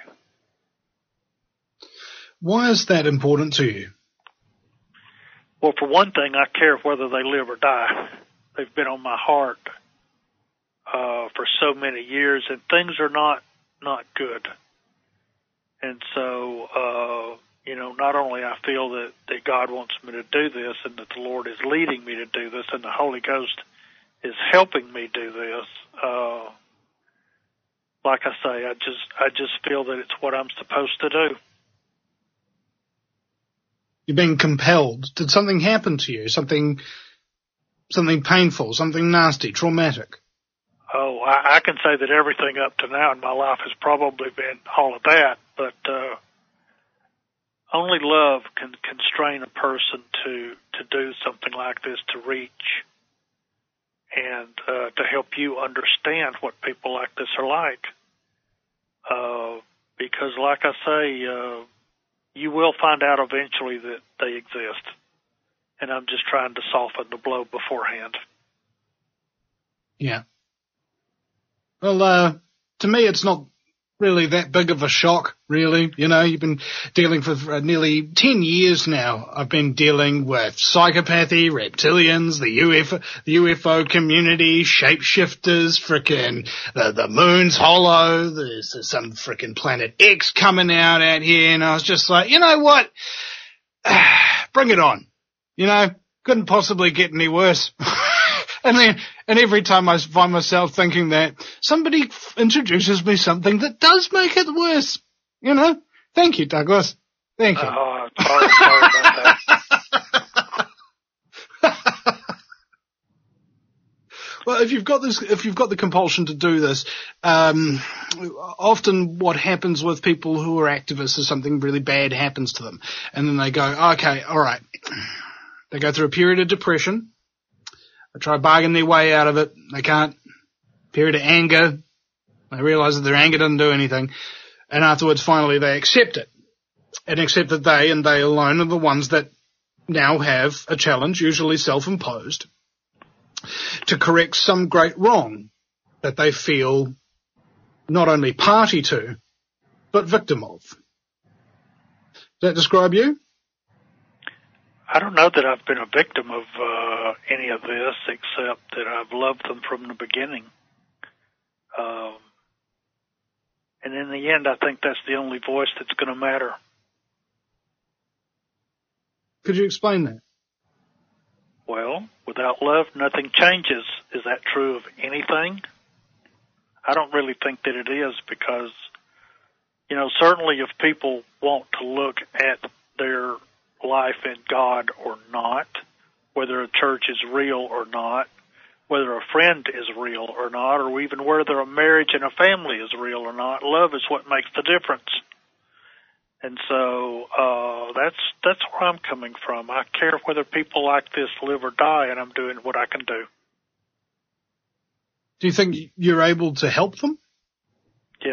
Why is that important to you? Well, for one thing, I care whether they live or die. They've been on my heart uh, for so many years, and things are not not good. And so, uh, you know, not not only I feel that, that God wants me to do this and that the Lord is leading me to do this and the Holy Ghost is helping me do this, uh, like I say, I just I just feel that it's what I'm supposed to do. You're being compelled. Did something happen to you? Something, something painful, something nasty, traumatic? Oh, I, I can say that everything up to now in my life has probably been all of that, but uh, only love can constrain a person to, to do something like this, to reach and uh, to help you understand what people like this are like. Uh, because, like I say, uh, you will find out eventually that they exist. And I'm just trying to soften the blow beforehand. Yeah. Well, uh, to me, it's not really that big of a shock, really. You know, you've been dealing for uh, nearly ten years now. I've been dealing with psychopathy, reptilians, the U F O, the U F O community, shapeshifters, frickin' the, the moon's hollow, there's, there's some frickin' Planet X coming out out here, and I was just like, you know what? Bring it on. You know, couldn't possibly get any worse. And then, and every time I find myself thinking that, somebody f- introduces me something that does make it worse. You know? Thank you, Douglas. Thank you. Oh, sorry, sorry about that. Well, if you've got this, if you've got the compulsion to do this, um, often what happens with people who are activists is something really bad happens to them. And then they go, okay, alright. They go through a period of depression. They try to bargain their way out of it. They can't. Period of anger. They realize that their anger doesn't do anything. And afterwards, finally, they accept it. And accept that they and they alone are the ones that now have a challenge, usually self-imposed, to correct some great wrong that they feel not only party to, but victim of. Does that describe you? I don't know that I've been a victim of uh, any of this, except that I've loved them from the beginning. Um, and in the end, I think that's the only voice that's going to matter. Could you explain that? Well, without love, nothing changes. Is that true of anything? I don't really think that it is, because, you know, certainly if people want to look at their life in God or not, whether a church is real or not, whether a friend is real or not, or even whether a marriage and a family is real or not, love is what makes the difference. And so uh, that's that's where I'm coming from. I care whether people like this live or die, and I'm doing what I can do. Do you think you're able to help them? Yes.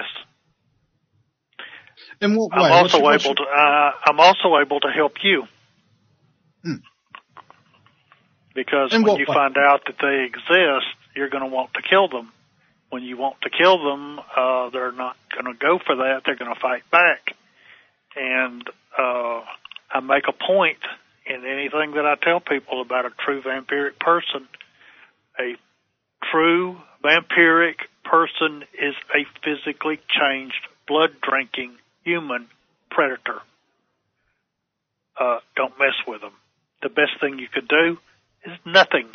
In what way? I'm also what's your, able to. Uh, I'm also able to help you. Hmm. Because In when you way? find out that they exist, you're going to want to kill them. When you want to kill them, uh, they're not going to go for that. They're going to fight back. And uh, I make a point in anything that I tell people about a true vampiric person. A true vampiric person is a physically changed, blood-drinking human predator. Uh, don't mess with them. The best thing you could do is nothing.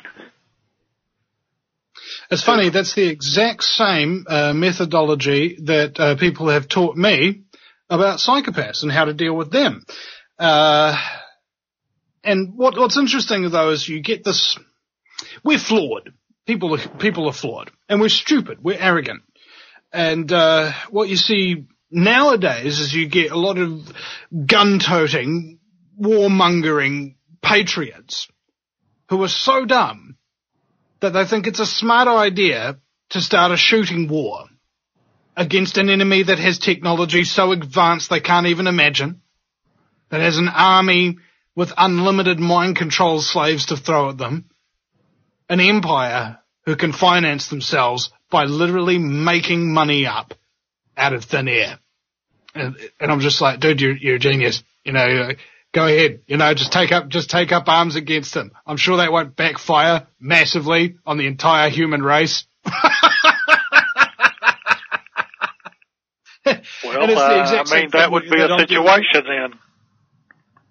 It's funny, that's the exact same uh, methodology that uh, people have taught me about psychopaths and how to deal with them. Uh, and what, what's interesting, though, is you get this... We're flawed. People are, people are flawed. And we're stupid. We're arrogant. And uh, what you see nowadays is you get a lot of gun-toting, warmongering patriots who are so dumb that they think it's a smart idea to start a shooting war against an enemy that has technology so advanced they can't even imagine, that has an army with unlimited mind control slaves to throw at them, an empire who can finance themselves by literally making money up out of thin air. And, and I'm just like, dude, you're, you're a genius. You know, go ahead. You know, just take up, just take up arms against them. I'm sure that won't backfire massively on the entire human race. Well, uh, I mean, that would be a situation then.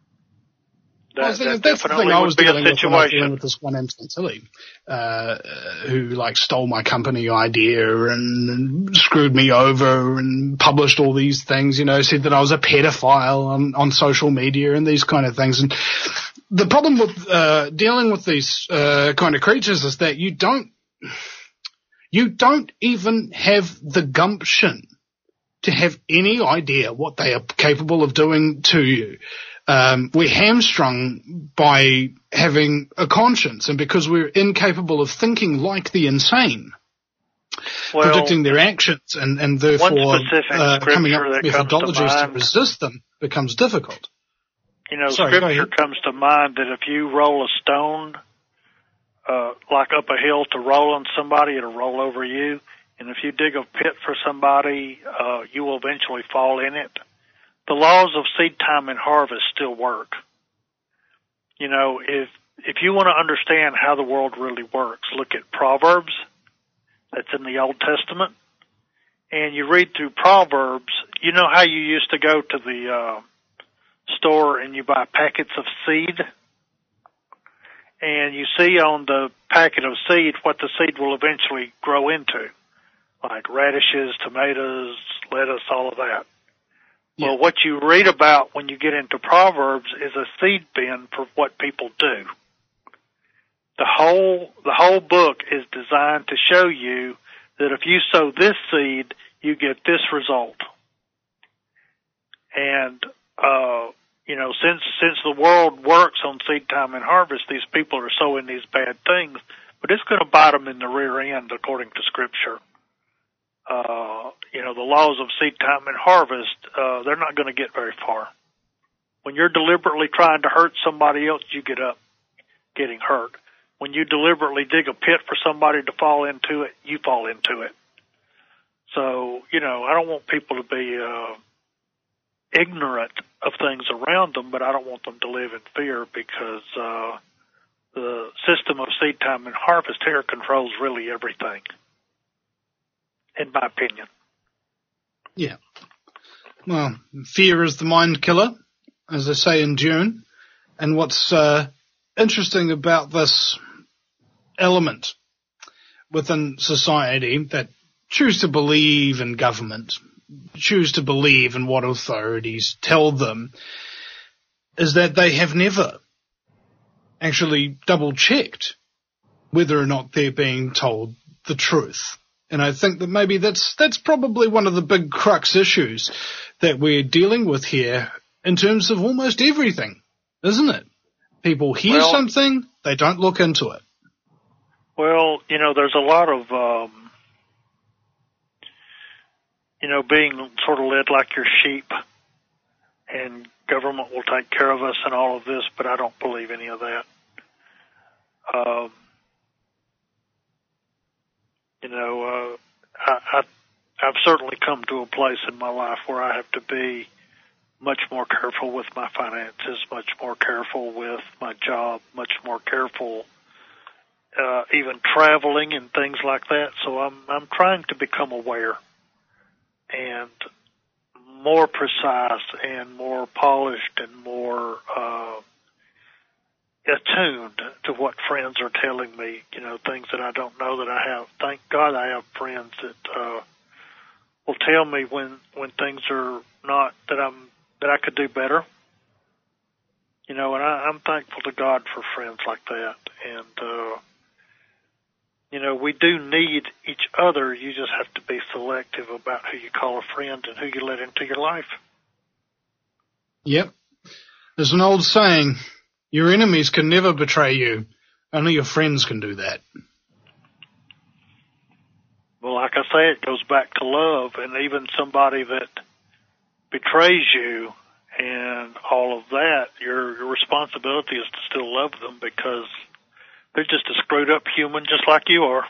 That, I was thinking, that that's the thing definitely I would was be a dealing with when I was situation. dealing with this one infantility, uh, who like stole my company idea and, and screwed me over and published all these things, you know, said that I was a pedophile on, on social media and these kind of things. And the problem with uh, dealing with these uh, kind of creatures is that you don't, you don't even have the gumption to have any idea what they are capable of doing to you. Um, we're hamstrung by having a conscience, and because we're incapable of thinking like the insane, well, predicting their actions, and, and therefore uh, coming up with methodologies to, to resist them becomes difficult. You know, Sorry, scripture comes to mind that if you roll a stone, uh, like up a hill to roll on somebody, it'll roll over you. And if you dig a pit for somebody, uh, you will eventually fall in it. The laws of seed time and harvest still work. You know, if if you want to understand how the world really works, look at Proverbs. That's in the Old Testament. And you read through Proverbs, you know how you used to go to the uh, store and you buy packets of seed? And you see on the packet of seed what the seed will eventually grow into, like radishes, tomatoes, lettuce, all of that. Yeah. Well, what you read about when you get into Proverbs is a seed bin for what people do. The whole, the whole book is designed to show you that if you sow this seed, you get this result. And, uh, you know, since, since the world works on seed time and harvest, these people are sowing these bad things, but it's going to bite them in the rear end according to Scripture. Uh, you know, the laws of seed time and harvest, uh, they're not going to get very far. When you're deliberately trying to hurt somebody else, you get up getting hurt. When you deliberately dig a pit for somebody to fall into it, you fall into it. So, you know, I don't want people to be uh, ignorant of things around them, but I don't want them to live in fear because uh, the system of seed time and harvest here controls really everything, in my opinion. Yeah. Well, fear is the mind killer, as they say in Dune. And what's uh, interesting about this element within society that choose to believe in government, choose to believe in what authorities tell them, is that they have never actually double-checked whether or not they're being told the truth. And I think that maybe that's that's probably one of the big crux issues that we're dealing with here in terms of almost everything, isn't it? People hear well, something, they don't look into it. Well, you know, there's a lot of, um, you know, being sort of led like your sheep, and government will take care of us and all of this, but I don't believe any of that. Um, you know, uh, I, I, I've certainly come to a place in my life where I have to be much more careful with my finances, much more careful with my job, much more careful uh, even traveling and things like that. So I'm I'm trying to become aware and more precise and more polished and more uh, attuned to what friends are telling me, you know, things that I don't know that I have. Thank God I have friends that uh, will tell me when, when things are not, that I'm, that I could do better. You know, and I, I'm thankful to God for friends like that. And, uh, you know, we do need each other. You just have to be selective about who you call a friend and who you let into your life. Yep. There's an old saying, your enemies can never betray you. Only your friends can do that. Well, like I say, it goes back to love, and even somebody that betrays you and all of that, your, your responsibility is to still love them because they're just a screwed up human just like you are.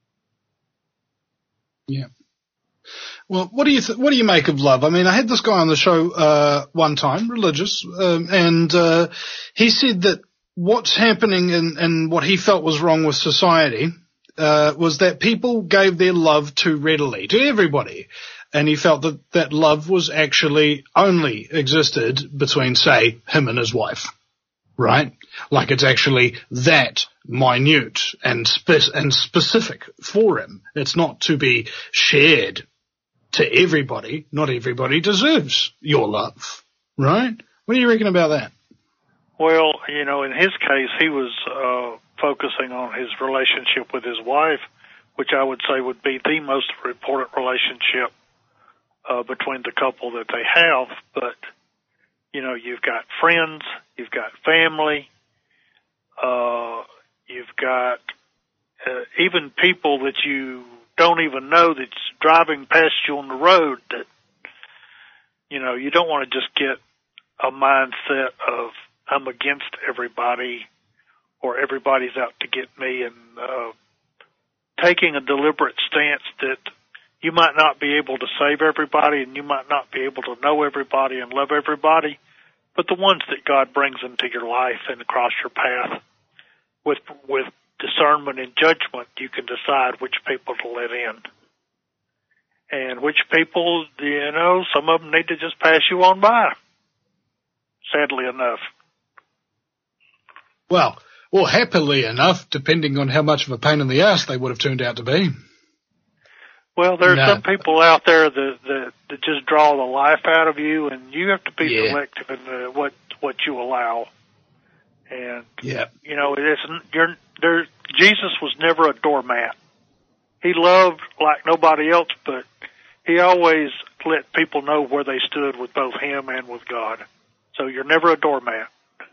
Yeah. Well, what do you th- what do you make of love? I mean, I had this guy on the show uh, one time, religious, um, and uh, he said that what's happening and, and what he felt was wrong with society uh, was that people gave their love too readily to everybody, and he felt that that love was actually only existed between, say, him and his wife. right? Like it's actually that minute and spe- and specific for him. It's not to be shared to everybody. Not everybody deserves your love, right? What do you reckon about that? Well, you know, in his case, he was uh, focusing on his relationship with his wife, which I would say would be the most important relationship uh, between the couple that they have. But, you know, you've got friends, you've got family, uh, you've got uh, even people that you don't even know that's driving past you on the road that, you know, you don't want to just get a mindset of I'm against everybody or everybody's out to get me, and uh, taking a deliberate stance that you might not be able to save everybody and you might not be able to know everybody and love everybody, but the ones that God brings into your life and across your path, with with discernment and judgment, you can decide which people to let in. And which people, you know, some of them need to just pass you on by, sadly enough. Well, or happily enough, depending on how much of a pain in the ass they would have turned out to be. Well, there's No. some people out there that, that that just draw the life out of you, and you have to be Yeah. selective in the, what what you allow. And Yeah. you know, it's you're there. Jesus was never a doormat. He loved like nobody else, but he always let people know where they stood with both him and with God. So you're never a doormat.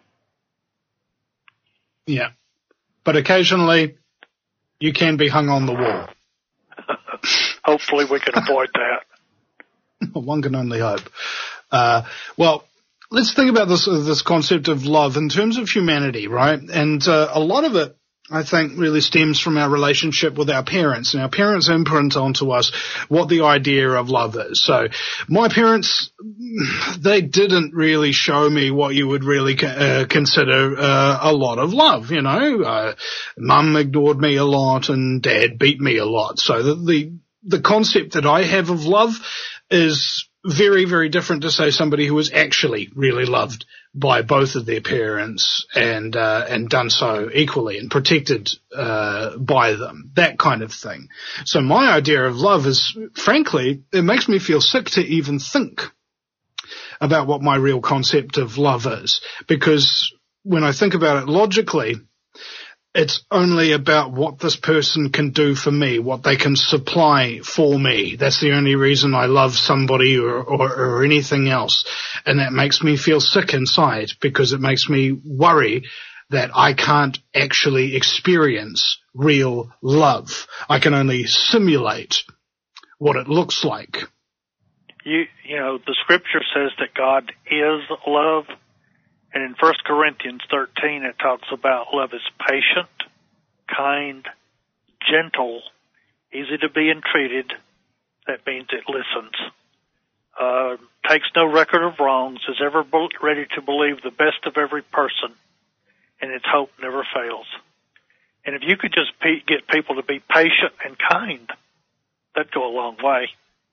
Yeah. But occasionally you can be hung on the wall. Hopefully we can avoid that. One can only hope. Uh, well, let's think about this this concept of love in terms of humanity, right? And uh, a lot of it, I think, really stems from our relationship with our parents. And our parents imprint onto us what the idea of love is. So my parents, they didn't really show me what you would really uh, consider uh, a lot of love, you know. Uh, Mum ignored me a lot and Dad beat me a lot. So the, the the concept that I have of love is very, very different to, say, somebody who was actually really loved by both of their parents and uh, and done so equally and protected uh, by them, that kind of thing. So my idea of love is, frankly, it makes me feel sick to even think about what my real concept of love is, because when I think about it logically, it's only about what this person can do for me, what they can supply for me. That's the only reason I love somebody or, or, or anything else. And that makes me feel sick inside, because it makes me worry that I can't actually experience real love. I can only simulate what it looks like. You, you know, the scripture says that God is love. And in First Corinthians thirteen, it talks about love is patient, kind, gentle, easy to be entreated. That means it listens. Uh, takes no record of wrongs, is ever be- ready to believe the best of every person, and its hope never fails. And if you could just pe- get people to be patient and kind, that'd go a long way.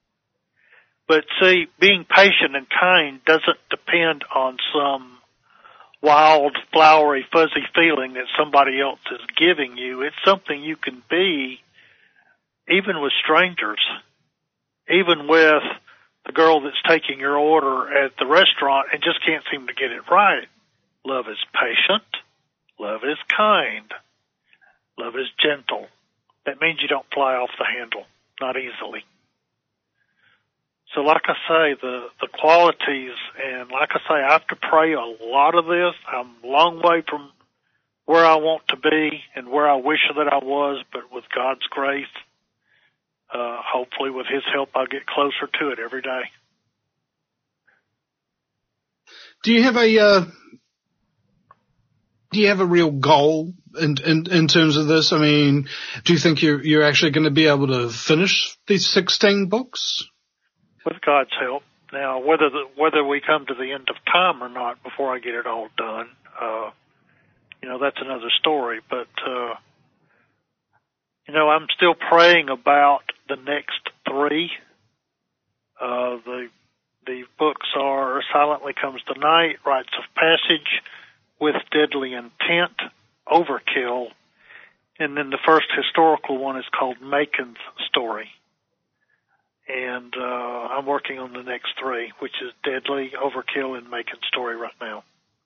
But see, being patient and kind doesn't depend on some wild, flowery, fuzzy feeling that somebody else is giving you. It's something you can be even with strangers, even with the girl that's taking your order at the restaurant and just can't seem to get it right. Love is patient. Love is kind. Love is gentle. That means you don't fly off the handle, not easily. So like I say, the, the qualities, and like I say, I have to pray a lot of this. I'm a long way from where I want to be and where I wish that I was, but with God's grace, uh, hopefully with His help, I'll get closer to it every day. Do you have a uh, do you have a real goal in, in in terms of this? I mean, do you think you're you're actually going to be able to finish these sixteen books? With God's help. Now, whether the, whether we come to the end of time or not before I get it all done, uh, you know, that's another story. But, uh, you know, I'm still praying about the next three. Uh, the the books are Silently Comes the Night, Rites of Passage, With Deadly Intent, Overkill, and then the first historical one is called Macon's Story. And uh, I'm working on the next three, which is Deadly, Overkill, and Macon's Story right now.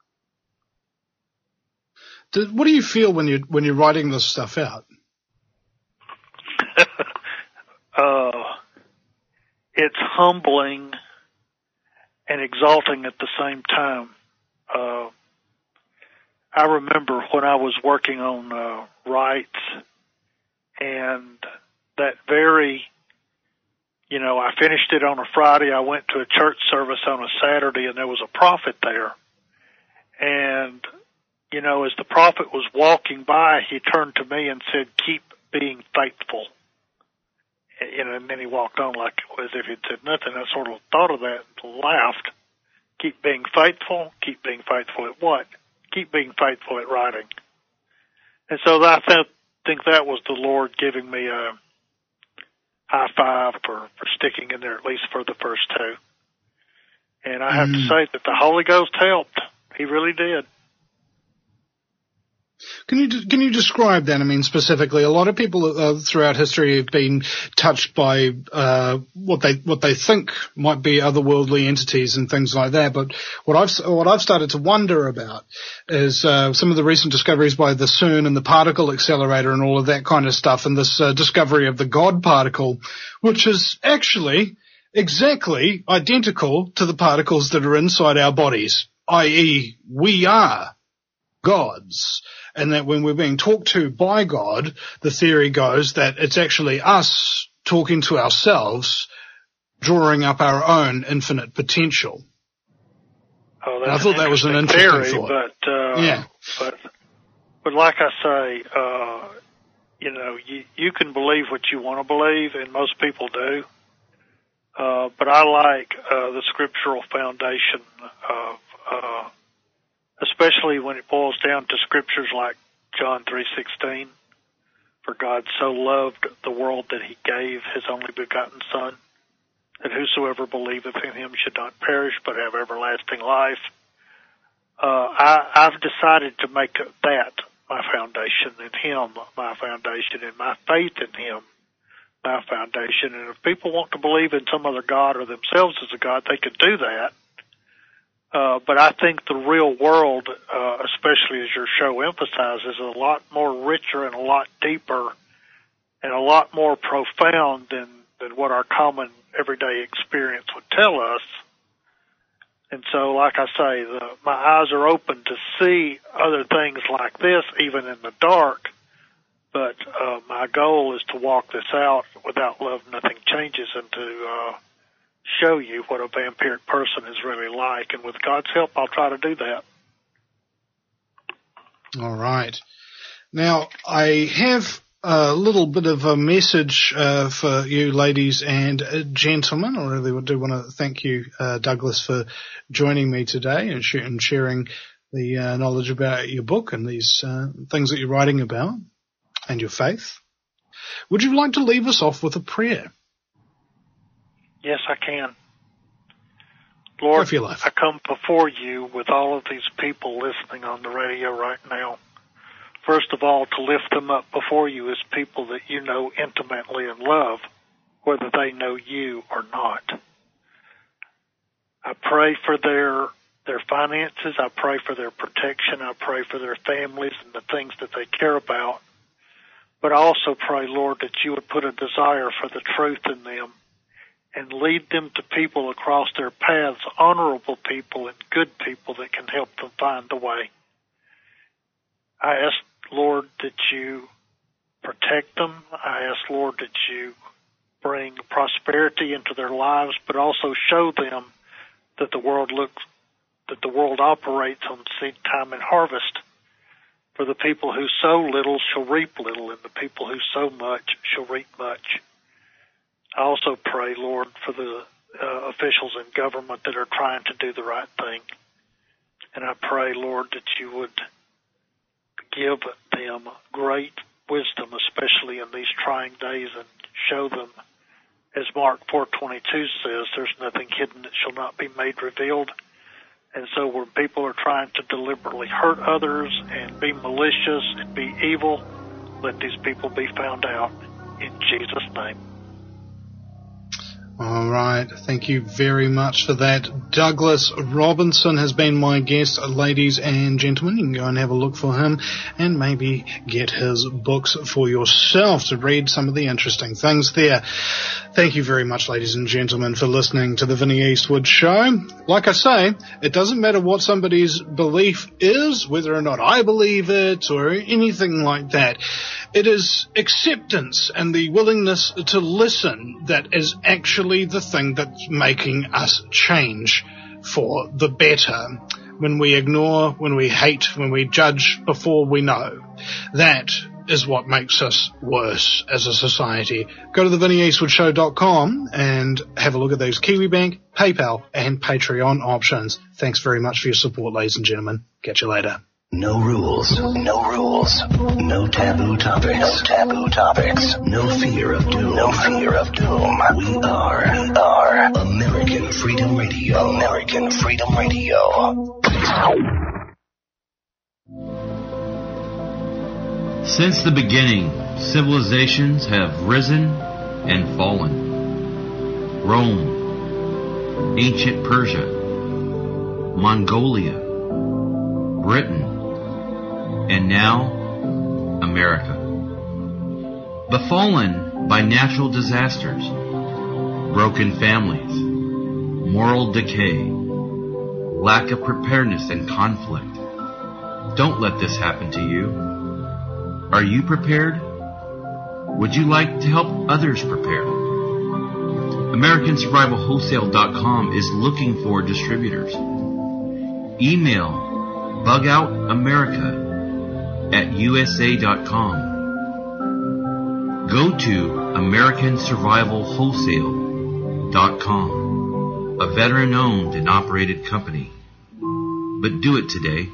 What do you feel when you when you're writing this stuff out? uh, it's humbling and exalting at the same time. Uh, I remember when I was working on uh, rights, and that very, you know, I finished it on a Friday. I went to a church service on a Saturday, and there was a prophet there. And, you know, as the prophet was walking by, he turned to me and said, "Keep being faithful." You know, and then he walked on like as if he'd said nothing. I sort of thought of that and laughed. Keep being faithful. Keep being faithful at what? Keep being faithful at writing. And so I th- think that was the Lord giving me a high five for, for sticking in there, at least for the first two. And I have mm. to say that the Holy Ghost helped. He really did. Can you can you describe that? I mean, specifically, a lot of people uh, throughout history have been touched by uh, what they what they think might be otherworldly entities and things like that. But what I've what I've started to wonder about is uh, some of the recent discoveries by the CERN and the particle accelerator and all of that kind of stuff, and this uh, discovery of the God particle, which is actually exactly identical to the particles that are inside our bodies, that is, we are gods. And that when we're being talked to by God, the theory goes that it's actually us talking to ourselves, drawing up our own infinite potential. Oh, that's and I thought that was an interesting theory, thought. But, uh, yeah. But, but like I say, uh, you know, you, you can believe what you want to believe, and most people do. Uh, but I like uh, the scriptural foundation of uh especially when it boils down to scriptures like John three sixteen, for God so loved the world that he gave his only begotten Son, that whosoever believeth in him should not perish but have everlasting life. Uh, I, I've decided to make that my foundation, and him my foundation, and my faith in him my foundation. And if people want to believe in some other God or themselves as a God, they can do that. Uh, but I think the real world, uh, especially as your show emphasizes, is a lot more richer and a lot deeper and a lot more profound than, than what our common everyday experience would tell us. And so, like I say, the, my eyes are open to see other things like this, even in the dark. But uh, my goal is to walk this out without love, nothing changes, and to uh, show you what a vampiric person is really like. And with God's help, I'll try to do that. All right. Now, I have a little bit of a message uh, for you ladies and uh, gentlemen. I really do want to thank you, uh, Douglas, for joining me today and, sh- and sharing the uh, knowledge about your book and these uh, things that you're writing about and your faith. Would you like to leave us off with a prayer? Yes, I can. Lord, I come before you with all of these people listening on the radio right now. First of all, to lift them up before you as people that you know intimately and love, whether they know you or not. I pray for their their finances. I pray for their protection. I pray for their families and the things that they care about. But I also pray, Lord, that you would put a desire for the truth in them and lead them to people across their paths, honorable people and good people that can help them find the way. I ask, Lord, that you protect them. I ask, Lord, that you bring prosperity into their lives, but also show them that the world looks, that the world operates on seed time and harvest. For the people who sow little shall reap little, and the people who sow much shall reap much. I also pray, Lord, for the uh, officials in government that are trying to do the right thing. And I pray, Lord, that you would give them great wisdom, especially in these trying days, and show them, as Mark four twenty-two says, there's nothing hidden that shall not be made revealed, And so when people are trying to deliberately hurt others and be malicious and be evil, let these people be found out in Jesus' name. All right. Thank you very much for that. Douglas Robinson has been my guest, ladies and gentlemen. You can go and have a look for him and maybe get his books for yourself to read some of the interesting things there. Thank you very much, ladies and gentlemen, for listening to the Vinnie Eastwood Show. Like I say, it doesn't matter what somebody's belief is, whether or not I believe it or anything like that. It is acceptance and the willingness to listen that is actually the thing that's making us change for the better. When we ignore, when we hate, when we judge before we know, that is what makes us worse as a society. Go to the vinnie eastwood show dot com and have a look at those KiwiBank, PayPal and Patreon options. Thanks very much for your support, ladies and gentlemen. Catch you later. No rules, no rules, no taboo topics, no taboo topics, no fear of doom, no fear of doom. We are, we are American Freedom Radio, American Freedom Radio. Since the beginning, civilizations have risen and fallen. Rome, ancient Persia, Mongolia, Britain, and now, America. Befallen by natural disasters, broken families, moral decay, lack of preparedness and conflict. Don't let this happen to you. Are you prepared? Would you like to help others prepare? American Survival Wholesale dot com is looking for distributors. Email bugoutamerica at U S A dot com. Go to American Survival Wholesale dot com, a veteran-owned and operated company. But do it today.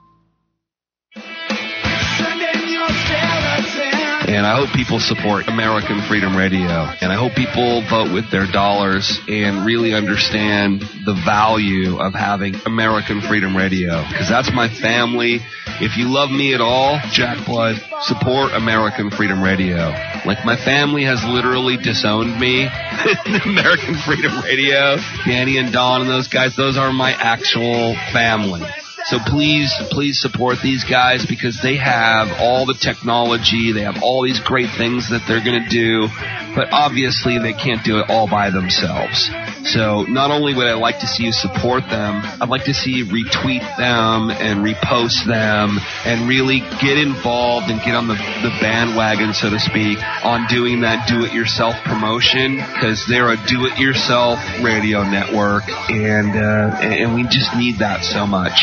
And I hope people support American Freedom Radio. And I hope people vote with their dollars and really understand the value of having American Freedom Radio. Because that's my family. If you love me at all, Jack Blood, support American Freedom Radio. Like, my family has literally disowned me in American Freedom Radio. Danny and Don and those guys, those are my actual family. So please, please support these guys because they have all the technology. They have all these great things that they're going to do. But obviously they can't do it all by themselves. So not only would I like to see you support them, I'd like to see you retweet them and repost them and really get involved and get on the, the bandwagon, so to speak, on doing that do-it-yourself promotion, because they're a do-it-yourself radio network, and uh, and we just need that so much.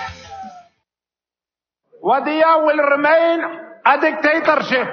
Wadiya will remain a dictatorship.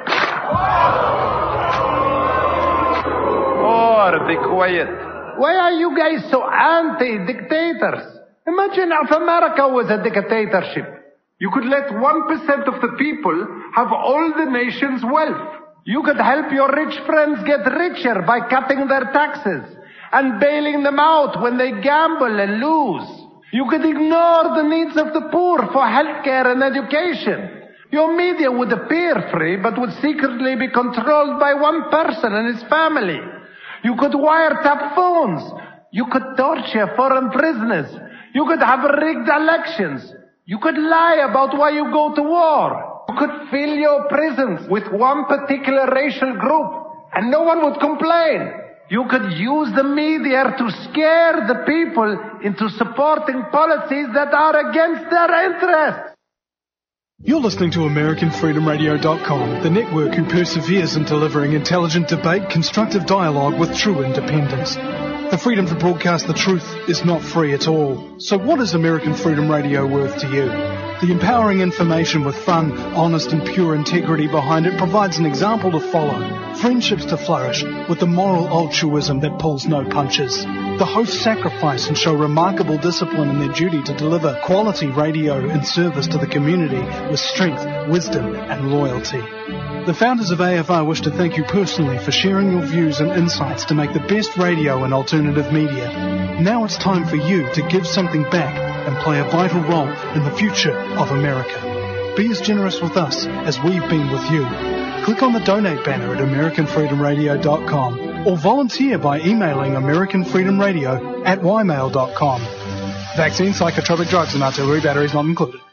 Oh, be quiet. Why are you guys so anti-dictators? Imagine if America was a dictatorship. You could let one percent of the people have all the nation's wealth. You could help your rich friends get richer by cutting their taxes and bailing them out when they gamble and lose. You could ignore the needs of the poor for healthcare and education. Your media would appear free, but would secretly be controlled by one person and his family. You could wiretap phones. You could torture foreign prisoners. You could have rigged elections. You could lie about why you go to war. You could fill your prisons with one particular racial group, and no one would complain. You could use the media to scare the people into supporting policies that are against their interests. You're listening to American Freedom Radio dot com, the network who perseveres in delivering intelligent debate, constructive dialogue with true independence. The freedom to broadcast the truth is not free at all. So what is American Freedom Radio worth to you? The empowering information with fun, honest and pure integrity behind it provides an example to follow. Friendships to flourish with the moral altruism that pulls no punches. The hosts sacrifice and show remarkable discipline in their duty to deliver quality radio in service to the community with strength, wisdom and loyalty. The founders of A F R wish to thank you personally for sharing your views and insights to make the best radio and alternative media. Now it's time for you to give something back and play a vital role in the future of America. Be as generous with us as we've been with you. Click on the donate banner at american freedom radio dot com or volunteer by emailing american freedom radio at y mail dot com. Vaccine, psychotropic drugs and artillery batteries not included.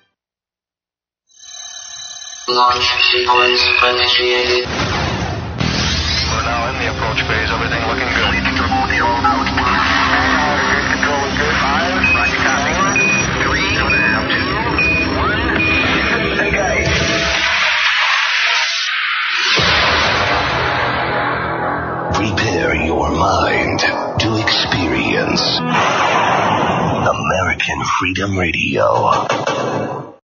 Launch sequence initiated. We're now in the approach phase. Everything looking good. Control is good. Five. Roger, copy. Three. Two. One. Engage. Prepare your mind to experience American Freedom Radio.